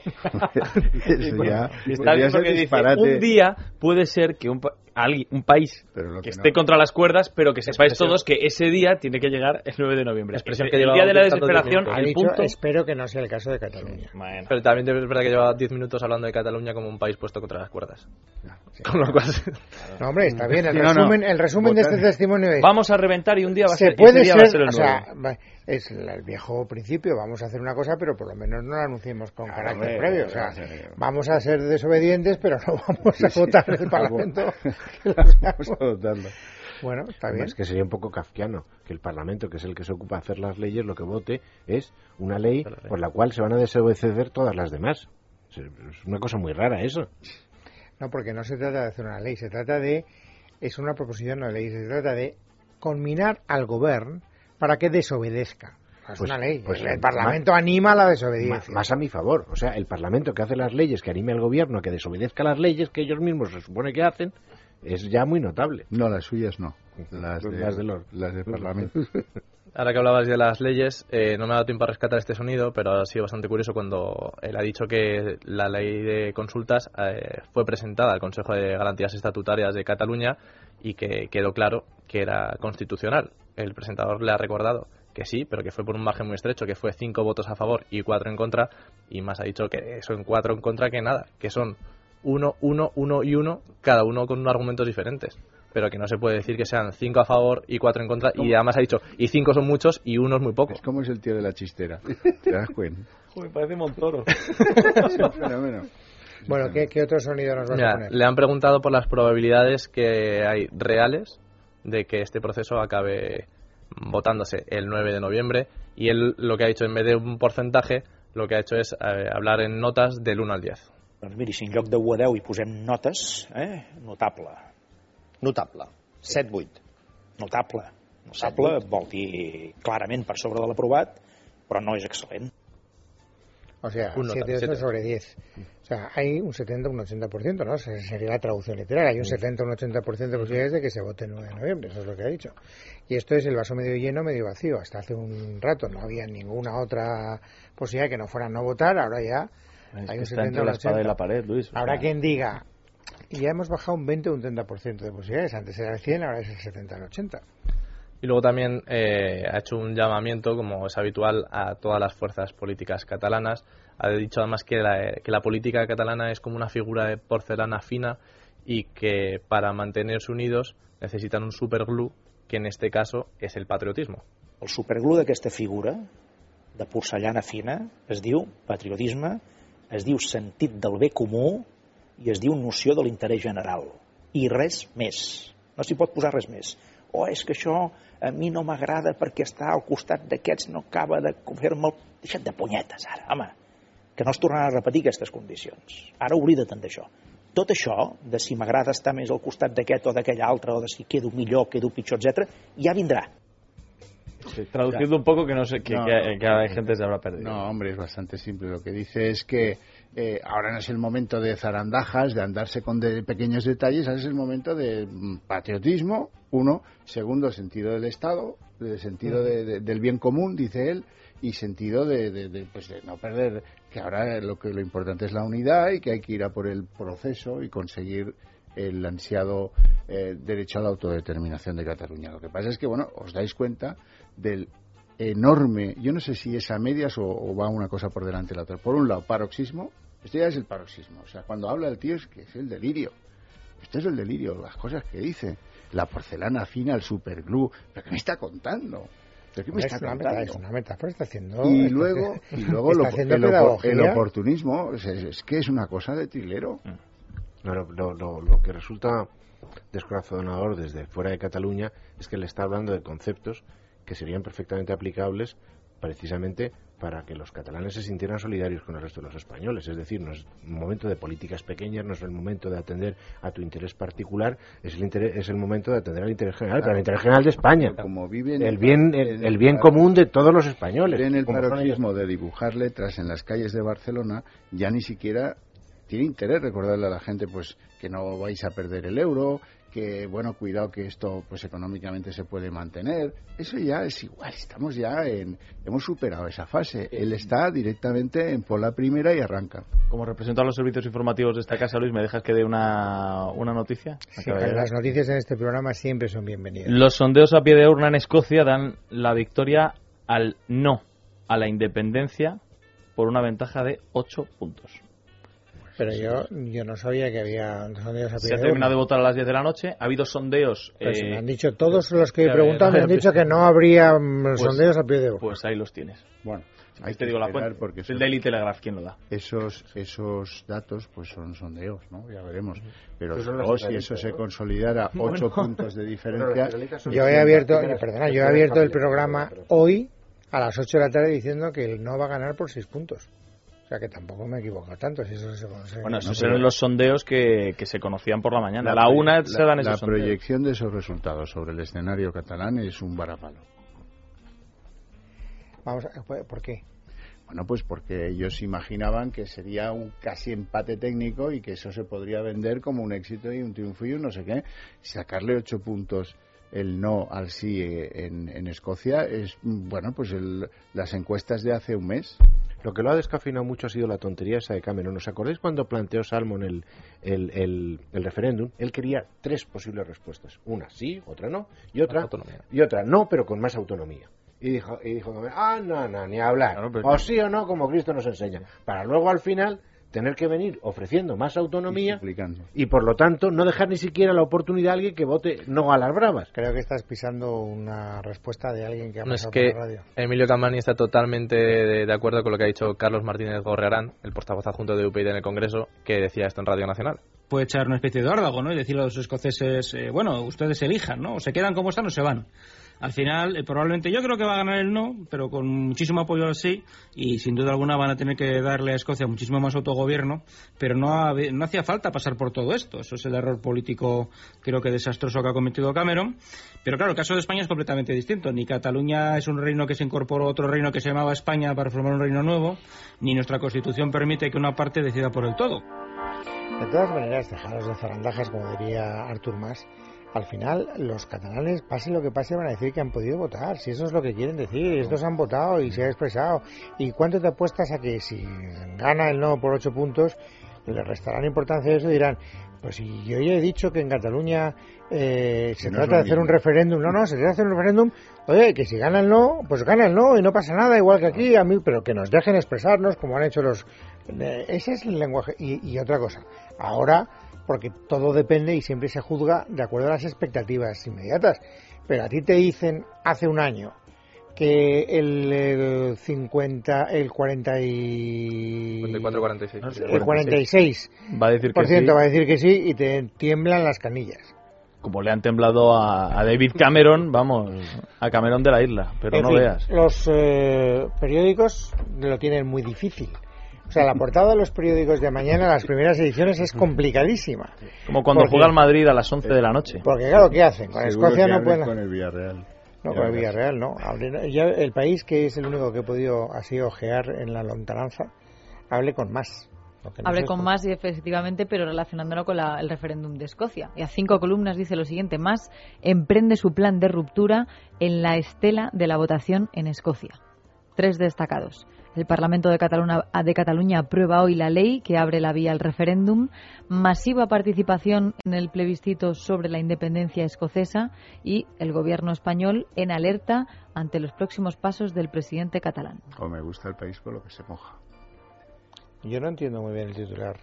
eso ya, está bien porque dice, un día puede ser que un, pa alguien, un país que, que esté no. contra las cuerdas, pero que sepáis expresión. todos que ese día tiene que llegar el nueve de noviembre. Expresión el, que el día de la desesperación, ha el dicho, punto... espero que no sea el caso de Cataluña. Sí, bueno. Pero también es verdad que lleva diez minutos hablando de Cataluña como un país puesto contra las cuerdas. Sí. Con lo cual... No, hombre, está bien. El sí, resumen, no, no. El resumen de este testimonio es... Vamos a reventar y un día va a se ser, puede ese día ser, va a ser el o nueve. sea, es el viejo principio, vamos a hacer una cosa, pero por lo menos no la anunciemos con claro, carácter hombre, previo. O sea, vamos a ser desobedientes, pero no vamos a votar en el Parlamento. Vamos a votarlo. Bueno, está bien. Es que sería un poco kafkiano que el Parlamento, que es el que se ocupa de hacer las leyes, lo que vote es una ley por la cual se van a desobedecer todas las demás. Es una cosa muy rara eso. No, porque no se trata de hacer una ley, se trata de... Es una proposición de ley, se trata de conminar al gobierno para que desobedezca. Es pues, una ley. Pues el, el Parlamento más, anima a la desobediencia. Más, más a mi favor. O sea, el Parlamento que hace las leyes, que anime al gobierno a que desobedezca las leyes que ellos mismos se supone que hacen, es ya muy notable. No, las suyas no. Las, de, las, de los, las del Parlamento. Ahora que hablabas de las leyes, eh, no me ha dado tiempo a rescatar este sonido, pero ha sido bastante curioso cuando él ha dicho que la ley de consultas eh, fue presentada al Consejo de Garantías Estatutarias de Cataluña y que quedó claro que era constitucional. El presentador le ha recordado que sí, pero que fue por un margen muy estrecho, que fue cinco votos a favor y cuatro en contra, y más ha dicho que son cuatro en contra que nada, que son uno, uno, uno y uno, cada uno con unos argumentos diferentes. Pero que no se puede decir que sean cinco a favor y cuatro en contra, y además ha dicho, y cinco son muchos y uno es muy poco. Es como es el tío de la chistera, ¿te das cuenta? Uy, parece Montoro. Bueno, bueno ¿qué, ¿qué otro sonido nos vas Mira, a poner? Le han preguntado por las probabilidades que hay reales de que este proceso acabe votándose el nueve de noviembre, y él lo que ha dicho, en vez de un porcentaje, lo que ha hecho es eh, hablar en notas del uno al diez. Doncs miri, si en lloc de u a deu hi posem notes, eh, notable. Notable. set vuit. Notable. Notable vol dir clarament per sobre de l'aprovat, però no és excel·lent. O sea, un siete ocho sobre diez. O sea, hay un setenta, un ochenta por ciento, ¿no? O sea, sería la traducción literal. Hay un setenta, un ochenta por ciento de posibilidades de que se vote el nueve de noviembre. Eso es lo que ha dicho. Y esto es el vaso medio lleno, medio vacío. Hasta hace un rato no había ninguna otra posibilidad que no fuera no votar. Ahora ya es hay que un está setenta, entre un la espada ochenta. y la pared, Luis. Habrá sea... quien diga, y ya hemos bajado un veinte o un treinta por ciento de posibilidades. Antes era el cien, ahora es el setenta, el ochenta. Y luego también eh, ha hecho un llamamiento, como es habitual, a todas las fuerzas políticas catalanas. Ha dicho además que la, que la política catalana es como una figura de porcelana fina y que para mantenerse unidos necesitan un superglue, que en este caso es el patriotismo. El superglue d'aquesta figura de porcellana fina es diu patriotisme, es diu sentit del bé comú i es diu noció de l'interès general. I res més. No s'hi pot posar res més. O oh, és que això a mi no m'agrada perquè està al costat d'aquests, no acaba de fer-me el... Deixa't de punyetes, ara, home, que no es tornaran a repetir aquestes condicions. Ara oblida't d'això. Tot això, de si m'agrada estar més al costat d'aquest o d'aquell altre, o de si quedo millor, quedo pitjor, etcétera, ja vindrà. Sí, traduciendo un poco que no sé, que, no, que, que la gente se habrá perdido. No, hombre, es bastante simple. Lo que dice es que eh, ahora no es el momento de zarandajas, de andarse con de pequeños detalles, ahora es el momento de patriotismo, uno, segundo, sentido del Estado, de sentido de, de, del bien común, dice él, y sentido de, de, de, pues de no perder, que ahora lo que lo importante es la unidad y que hay que ir a por el proceso y conseguir el ansiado eh, derecho a la autodeterminación de Cataluña. Lo que pasa es que, bueno, os dais cuenta del enorme, yo no sé si es a medias o, o va una cosa por delante de la otra. Por un lado, paroxismo, esto ya es el paroxismo. O sea, cuando habla el tío es que es el delirio. Esto es el delirio, las cosas que dice. La porcelana fina, el superglue. ¿Pero qué me está contando? ¿Pero qué me está es una contando? Meta, es una metáfora, está haciendo... Y está luego, haciendo, y luego está lo, haciendo el, pedagogía. el oportunismo, es, es que es una cosa de trilero. No, lo, lo, lo, lo que resulta descorazonador desde fuera de Cataluña es que le está hablando de conceptos que serían perfectamente aplicables precisamente para que los catalanes se sintieran solidarios con el resto de los españoles. Es decir, no es un momento de políticas pequeñas, no es el momento de atender a tu interés particular, es el, interés, es el momento de atender al interés general, pero al interés general de España. Como viven el bien, el, el bien común de todos los españoles. En el paroxismo de dibujar letras en las calles de Barcelona, ya ni siquiera tiene interés recordarle a la gente pues que no vais a perder el euro, que bueno, cuidado que esto pues económicamente se puede mantener. Eso ya es igual, estamos ya en, hemos superado esa fase. Él está directamente en por la primera y arranca. Como representante de los servicios informativos de esta casa, Luis, ¿me dejas que dé una, una noticia? Sí, las noticias en este programa siempre son bienvenidas. Los sondeos a pie de urna en Escocia dan la victoria al no a la independencia por una ventaja de ocho puntos. Pero yo yo no sabía que había sondeos a pie Se ha de terminado urna. de votar a las diez de la noche. Ha habido sondeos. Pues eh, me han dicho, todos los que he a preguntado ver, me han dicho que no habría mm, pues, sondeos a pie de urna. Pues ahí los tienes. Bueno, ahí te digo la cuenta. Porque es el Daily Telegraph quien lo da. Esos esos datos pues son sondeos, ¿no? Ya veremos. Pero Pues luego, si eso se consolidara ocho puntos de diferencia. Yo he abierto, perdona, yo he abierto el programa hoy a las ocho de la tarde diciendo que el no va a ganar por seis puntos. O sea que tampoco me equivoco tanto, si eso se conoce. Bueno, esos no, eran los sondeos que, que se conocían por la mañana. La, a la una se dan esos La sondeos. proyección de esos resultados sobre el escenario catalán es un varapalo. Vamos a, ¿por qué? Bueno, pues porque ellos imaginaban que sería un casi empate técnico y que eso se podría vender como un éxito y un triunfo y un no sé qué. Sacarle ocho puntos el no al sí en, en Escocia es, bueno, pues el, las encuestas de hace un mes. Lo que lo ha descafeinado mucho ha sido la tontería esa de Cameron. ¿Os acordáis cuando planteó Salmon el, el, el, el referéndum? Él quería tres posibles respuestas. Una sí, otra no, y otra, y otra no, pero con más autonomía. Y dijo, y dijo ah, no, no, ni hablar. Claro, pero... O sí o no, como Cristo nos enseña. Para luego al final tener que venir ofreciendo más autonomía y, y por lo tanto no dejar ni siquiera la oportunidad a alguien que vote no a las bravas. Creo que estás pisando una respuesta de alguien que ha no, pasado es que por la radio. Emilio Campani está totalmente de, de acuerdo con lo que ha dicho Carlos Martínez Gorrearán, el portavoz adjunto de U P yD en el Congreso, que decía esto en Radio Nacional. Puede echar una especie de órdago, ¿no? Y decirle a los escoceses, eh, bueno, ustedes elijan, ¿no? O se quedan como están o se van. al final, eh, probablemente yo creo que va a ganar el no, pero con muchísimo apoyo al sí, y sin duda alguna van a tener que darle a Escocia muchísimo más autogobierno, pero no, ha, no hacía falta pasar por todo esto. Eso es el error político, creo que desastroso que ha cometido Cameron. Pero claro, el caso de España es completamente distinto. Ni Cataluña es un reino que se incorporó a otro reino que se llamaba España para formar un reino nuevo, ni nuestra Constitución permite que una parte decida por el todo. De todas maneras, dejaros de zarandajas, como diría Artur Mas. Al final, los catalanes, pase lo que pase, van a decir que han podido votar. Si eso es lo que quieren decir, estos han votado y se ha expresado. ¿Y cuánto te apuestas a que si gana el no por ocho puntos, le restarán importancia a eso y dirán, pues si yo ya he dicho que en Cataluña eh, se no trata de hacer un referéndum, no, no, se trata de hacer un referéndum, oye, que si gana el no, pues gana el no y no pasa nada, igual que aquí, a mí, pero que nos dejen expresarnos como han hecho los... Eh, ese es el lenguaje. Y, y otra cosa, ahora, porque todo depende y siempre se juzga de acuerdo a las expectativas inmediatas, pero a ti te dicen hace un año que el, el cincuenta, el cuarenta y... cincuenta y cuatro cuarenta y seis. El cuarenta y seis va a decir por que ciento sí. va a decir que sí y te tiemblan las canillas. Como le han temblado a, a David Cameron, vamos, a Cameron de la isla, pero en no fin, veas. Los eh, periódicos lo tienen muy difícil. O sea, la portada de los periódicos de mañana, las primeras ediciones, es complicadísima. Como cuando porque, juega el Madrid a las once de la noche. Porque claro, ¿qué hacen? Con Seguro Escocia que no pueden... con el Villarreal. No, Ya con el verás. Villarreal no. Ya el país que es el único que he podido así ojear en la lontananza, hable con más. No Hablé con Mas y efectivamente, pero relacionándolo con la, el referéndum de Escocia. Y a cinco columnas dice lo siguiente: Mas emprende su plan de ruptura en la estela de la votación en Escocia. Tres destacados. El Parlamento de Cataluña, de Cataluña aprueba hoy la ley que abre la vía al referéndum, masiva participación en el plebiscito sobre la independencia escocesa y el gobierno español en alerta ante los próximos pasos del presidente catalán. O me gusta el país por lo que se moja. Yo no entiendo muy bien el titular.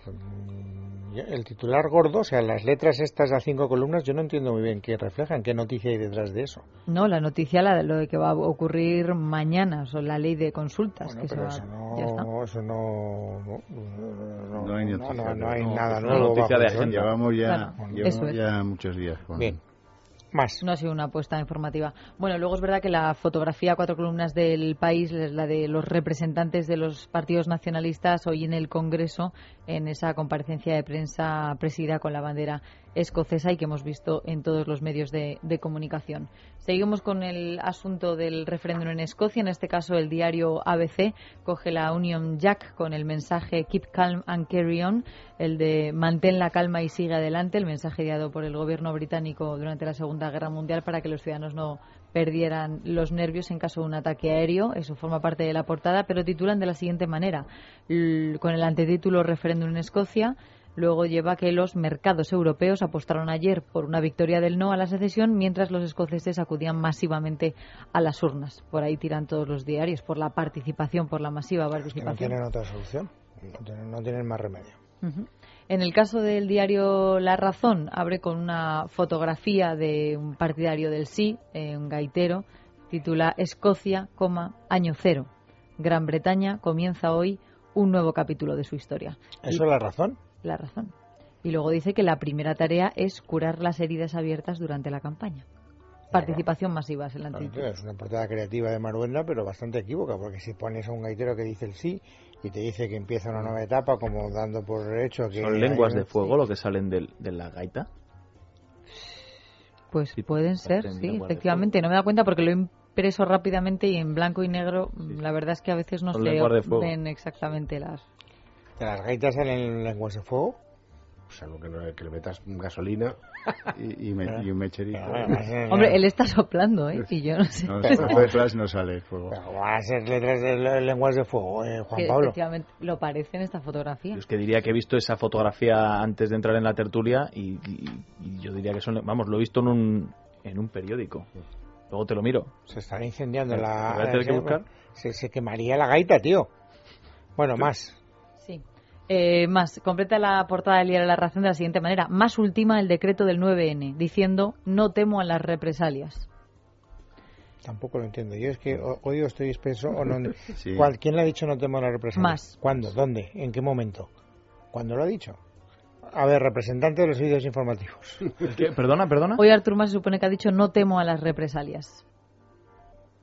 El titular gordo, o sea, las letras estas a cinco columnas, yo no entiendo muy bien qué reflejan, qué noticia hay detrás de eso. No, la noticia, la de lo de que va a ocurrir mañana, o la ley de consultas. Bueno, que pero se eso va, no, ya está. eso no, no, no, No hay no, noticia, no, no hay no, nada no, nuevo. noticia bajo de el sol. agenda. Llevamos ya, Claro, llevamos eso es. ya muchos días con... Bien. Más. No ha sido una apuesta informativa. Bueno, luego es verdad que la fotografía a cuatro columnas del país es la de los representantes de los partidos nacionalistas hoy en el Congreso, en esa comparecencia de prensa presidida con la bandera escocesa y que hemos visto en todos los medios de, de comunicación. Seguimos con el asunto del referéndum en Escocia. En este caso, el diario A B C coge la Union Jack con el mensaje Keep calm and carry on, el de mantén la calma y sigue adelante, el mensaje dado por el gobierno británico durante la Segunda Guerra Mundial para que los ciudadanos no perdieran los nervios en caso de un ataque aéreo. Eso forma parte de la portada, pero titulan de la siguiente manera, l- con el antetítulo Referéndum en Escocia. Luego lleva que los mercados europeos apostaron ayer por una victoria del no a la secesión, mientras los escoceses acudían masivamente a las urnas. Por ahí tiran todos los diarios, por la participación, por la masiva participación. No tienen otra solución, no tienen, no tienen más remedio. Uh-huh. En el caso del diario La Razón, abre con una fotografía de un partidario del sí, eh, un gaitero, titula Escocia, coma, año cero. Gran Bretaña comienza hoy un nuevo capítulo de su historia. ¿Eso y, es La Razón? La Razón. Y luego dice que la primera tarea es curar las heridas abiertas durante la campaña. Participación masiva es el antídoto. Es una portada creativa de Maruenda, pero bastante equívoca, porque si pones a un gaitero que dice el sí y te dice que empieza una nueva etapa, como dando por hecho que... ¿Son lenguas de fuego lo que salen de, de la gaita? Pues Sí, pueden ser, parecen sí, lenguas de efectivamente. No me da cuenta porque lo he impreso rápidamente y en blanco y negro. La verdad es que a veces no Son se lenguas de fuego. ven exactamente las... ¿De las gaitas salen lenguas de fuego? O sea, lo que, no, que le metas gasolina y, y, me, y un mecherito. Hombre, él está soplando, ¿eh? Y yo no sé. No, si soplas no sale fuego. Pero van a ser letras de lenguas de fuego, eh, Juan Que Pablo. efectivamente lo parece en esta fotografía. Yo es que diría que he visto esa fotografía antes de entrar en la tertulia y, y, y yo diría que son... Vamos, lo he visto en un, en un periódico. Luego te lo miro. Se estará incendiando ¿Lo la... voy a tener que buscar? Se, se quemaría la gaita, tío. Bueno, más. Sí. Eh, más, completa la portada del diario La Razón de la siguiente manera. Más ultima el decreto del nueve ene, diciendo no temo a las represalias. Tampoco lo entiendo. Yo es que o- hoy o estoy espeso o no... Sí. ¿Cuál- ¿Quién le ha dicho no temo a la represalias? Más. ¿Cuándo? ¿Dónde? ¿En qué momento? ¿Cuándo lo ha dicho? A ver, representante de los servicios informativos. ¿Qué? ¿Perdona, perdona? Hoy Artur Mas se supone que ha dicho no temo a las represalias.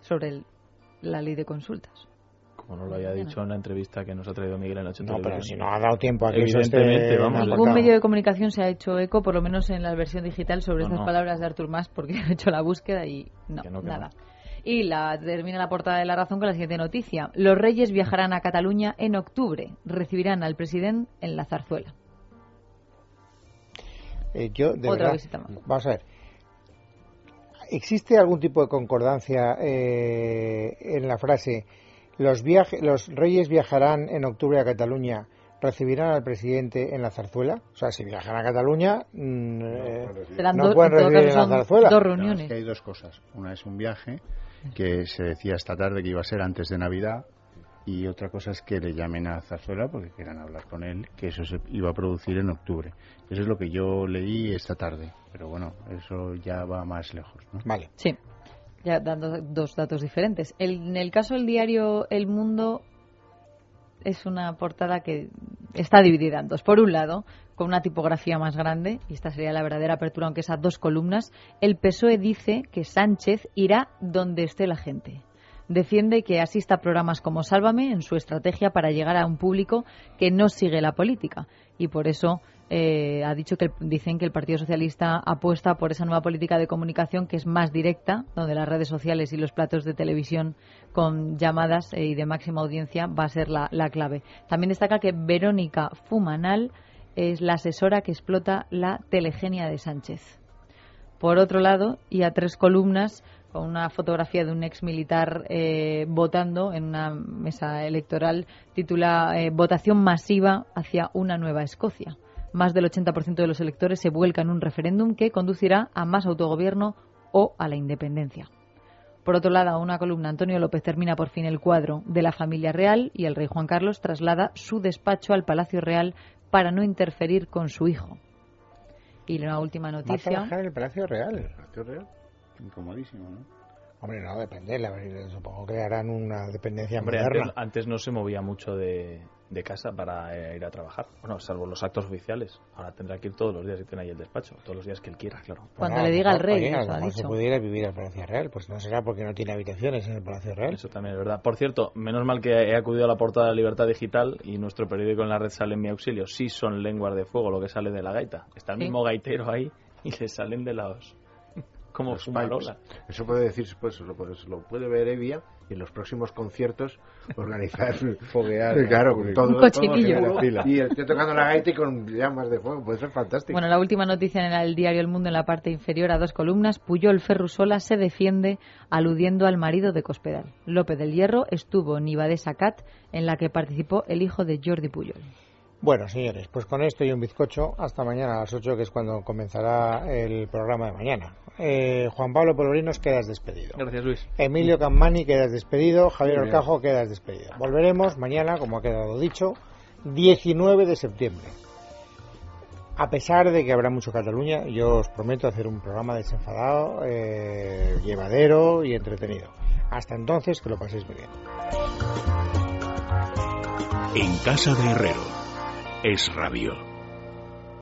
sobre el, la ley de consultas. Como no lo había dicho en la entrevista que nos ha traído Miguel en Noche No, pero si no ha dado tiempo a que evidentemente, eso esté... vamos. Ningún medio de comunicación se ha hecho eco, por lo menos en la versión digital, sobre No, estas no. palabras de Artur Mas, porque he hecho la búsqueda y no, Que no, que nada. Y la, termina la portada de La Razón con la siguiente noticia. Los Reyes viajarán a Cataluña en octubre. Recibirán al presidente en la zarzuela. Eh, yo, de Otra verdad, visita más. Vamos a ver. ¿Existe algún tipo de concordancia eh, en la frase los, viaje, los reyes viajarán en octubre a Cataluña, recibirán al presidente en la zarzuela? O sea, si viajan a Cataluña, mmm, eh, Serán no do- pueden en todo recibir en caso la son zarzuela. dos Claro, reuniones. es que hay dos cosas. Una es un viaje que se decía esta tarde que iba a ser antes de Navidad, y otra cosa es que le llamen a Zarzuela porque quieran hablar con él, que eso se iba a producir en octubre. Eso es lo que yo leí esta tarde, pero bueno, eso ya va más lejos, ¿no? Vale. Sí, ya dando dos datos diferentes. El- en el caso del diario El Mundo es una portada que está dividida en dos. Por un lado, con una tipografía más grande, y esta sería la verdadera apertura, aunque es a dos columnas, el P S O E dice que Sánchez irá donde esté la gente. Defiende que asista a programas como Sálvame en su estrategia para llegar a un público que no sigue la política. Y por eso eh, ha dicho que el- dicen que el Partido Socialista apuesta por esa nueva política de comunicación que es más directa, donde las redes sociales y los platos de televisión con llamadas eh, y de máxima audiencia va a ser la, la clave. También destaca que Verónica Fumanal es la asesora que explota la telegenia de Sánchez. Por otro lado, y a tres columnas, con una fotografía de un ex militar eh, votando en una mesa electoral, titula eh, Votación masiva hacia una nueva Escocia. Más del ochenta por ciento de los electores se vuelca en un referéndum que conducirá a más autogobierno o a la independencia. Por otro lado, una columna, Antonio López termina por fin el cuadro de la familia real y el rey Juan Carlos traslada su despacho al Palacio Real para no interferir con su hijo. Y una última Va a noticia. trabajar en el Palacio Real. ¿El Palacio Real? Incomodísimo, ¿no? Hombre, no, depende. La, supongo que harán una dependencia Hombre, moderna. antes, antes no se movía mucho de, de casa para eh, ir a trabajar. Bueno, salvo los actos oficiales. Ahora tendrá que ir todos los días y tiene ahí el despacho. Todos los días que él quiera, claro. Cuando Bueno, le diga a al lo rey, mejor, oye, eso a ha lo mejor se dicho. puede ir a vivir al Palacio Real. Pues no será porque no tiene habitaciones en el Palacio Real. Eso también es verdad. Por cierto, menos mal que he acudido a la portada de Libertad Digital y nuestro periódico en la red sale en mi auxilio. Sí son lenguas de fuego lo que sale de la gaita. Está el Sí. mismo gaitero ahí y le salen de los... como Los fumarola. pipes. Eso puede decirse, pues lo, pues, lo puede ver Evia y en los próximos conciertos organizar Foguear, claro, ¿no? con Un todo, cochiquillo. todo en la fila. Y el tío tocando la gaita y con llamas de fuego, puede ser fantástico. Bueno, la última noticia en el diario El Mundo, en la parte inferior, a dos columnas, Puyol Ferrusola se defiende aludiendo al marido de Cospedal. López del Hierro estuvo en Ibadesa Cat, en la que participó el hijo de Jordi Puyol. Bueno, señores, pues con esto y un bizcocho, hasta mañana a las ocho, que es cuando comenzará el programa de mañana. Eh, Juan Pablo Polvorinos, quedas despedido. Gracias, Luis. Emilio Campani, quedas despedido. Javier Muy bien. Orcajo, quedas despedido. Volveremos mañana, como ha quedado dicho, diecinueve de septiembre. A pesar de que habrá mucho Cataluña, yo os prometo hacer un programa desenfadado, eh, llevadero y entretenido. Hasta entonces, que lo paséis muy bien. En casa de Herrero. Es Radio.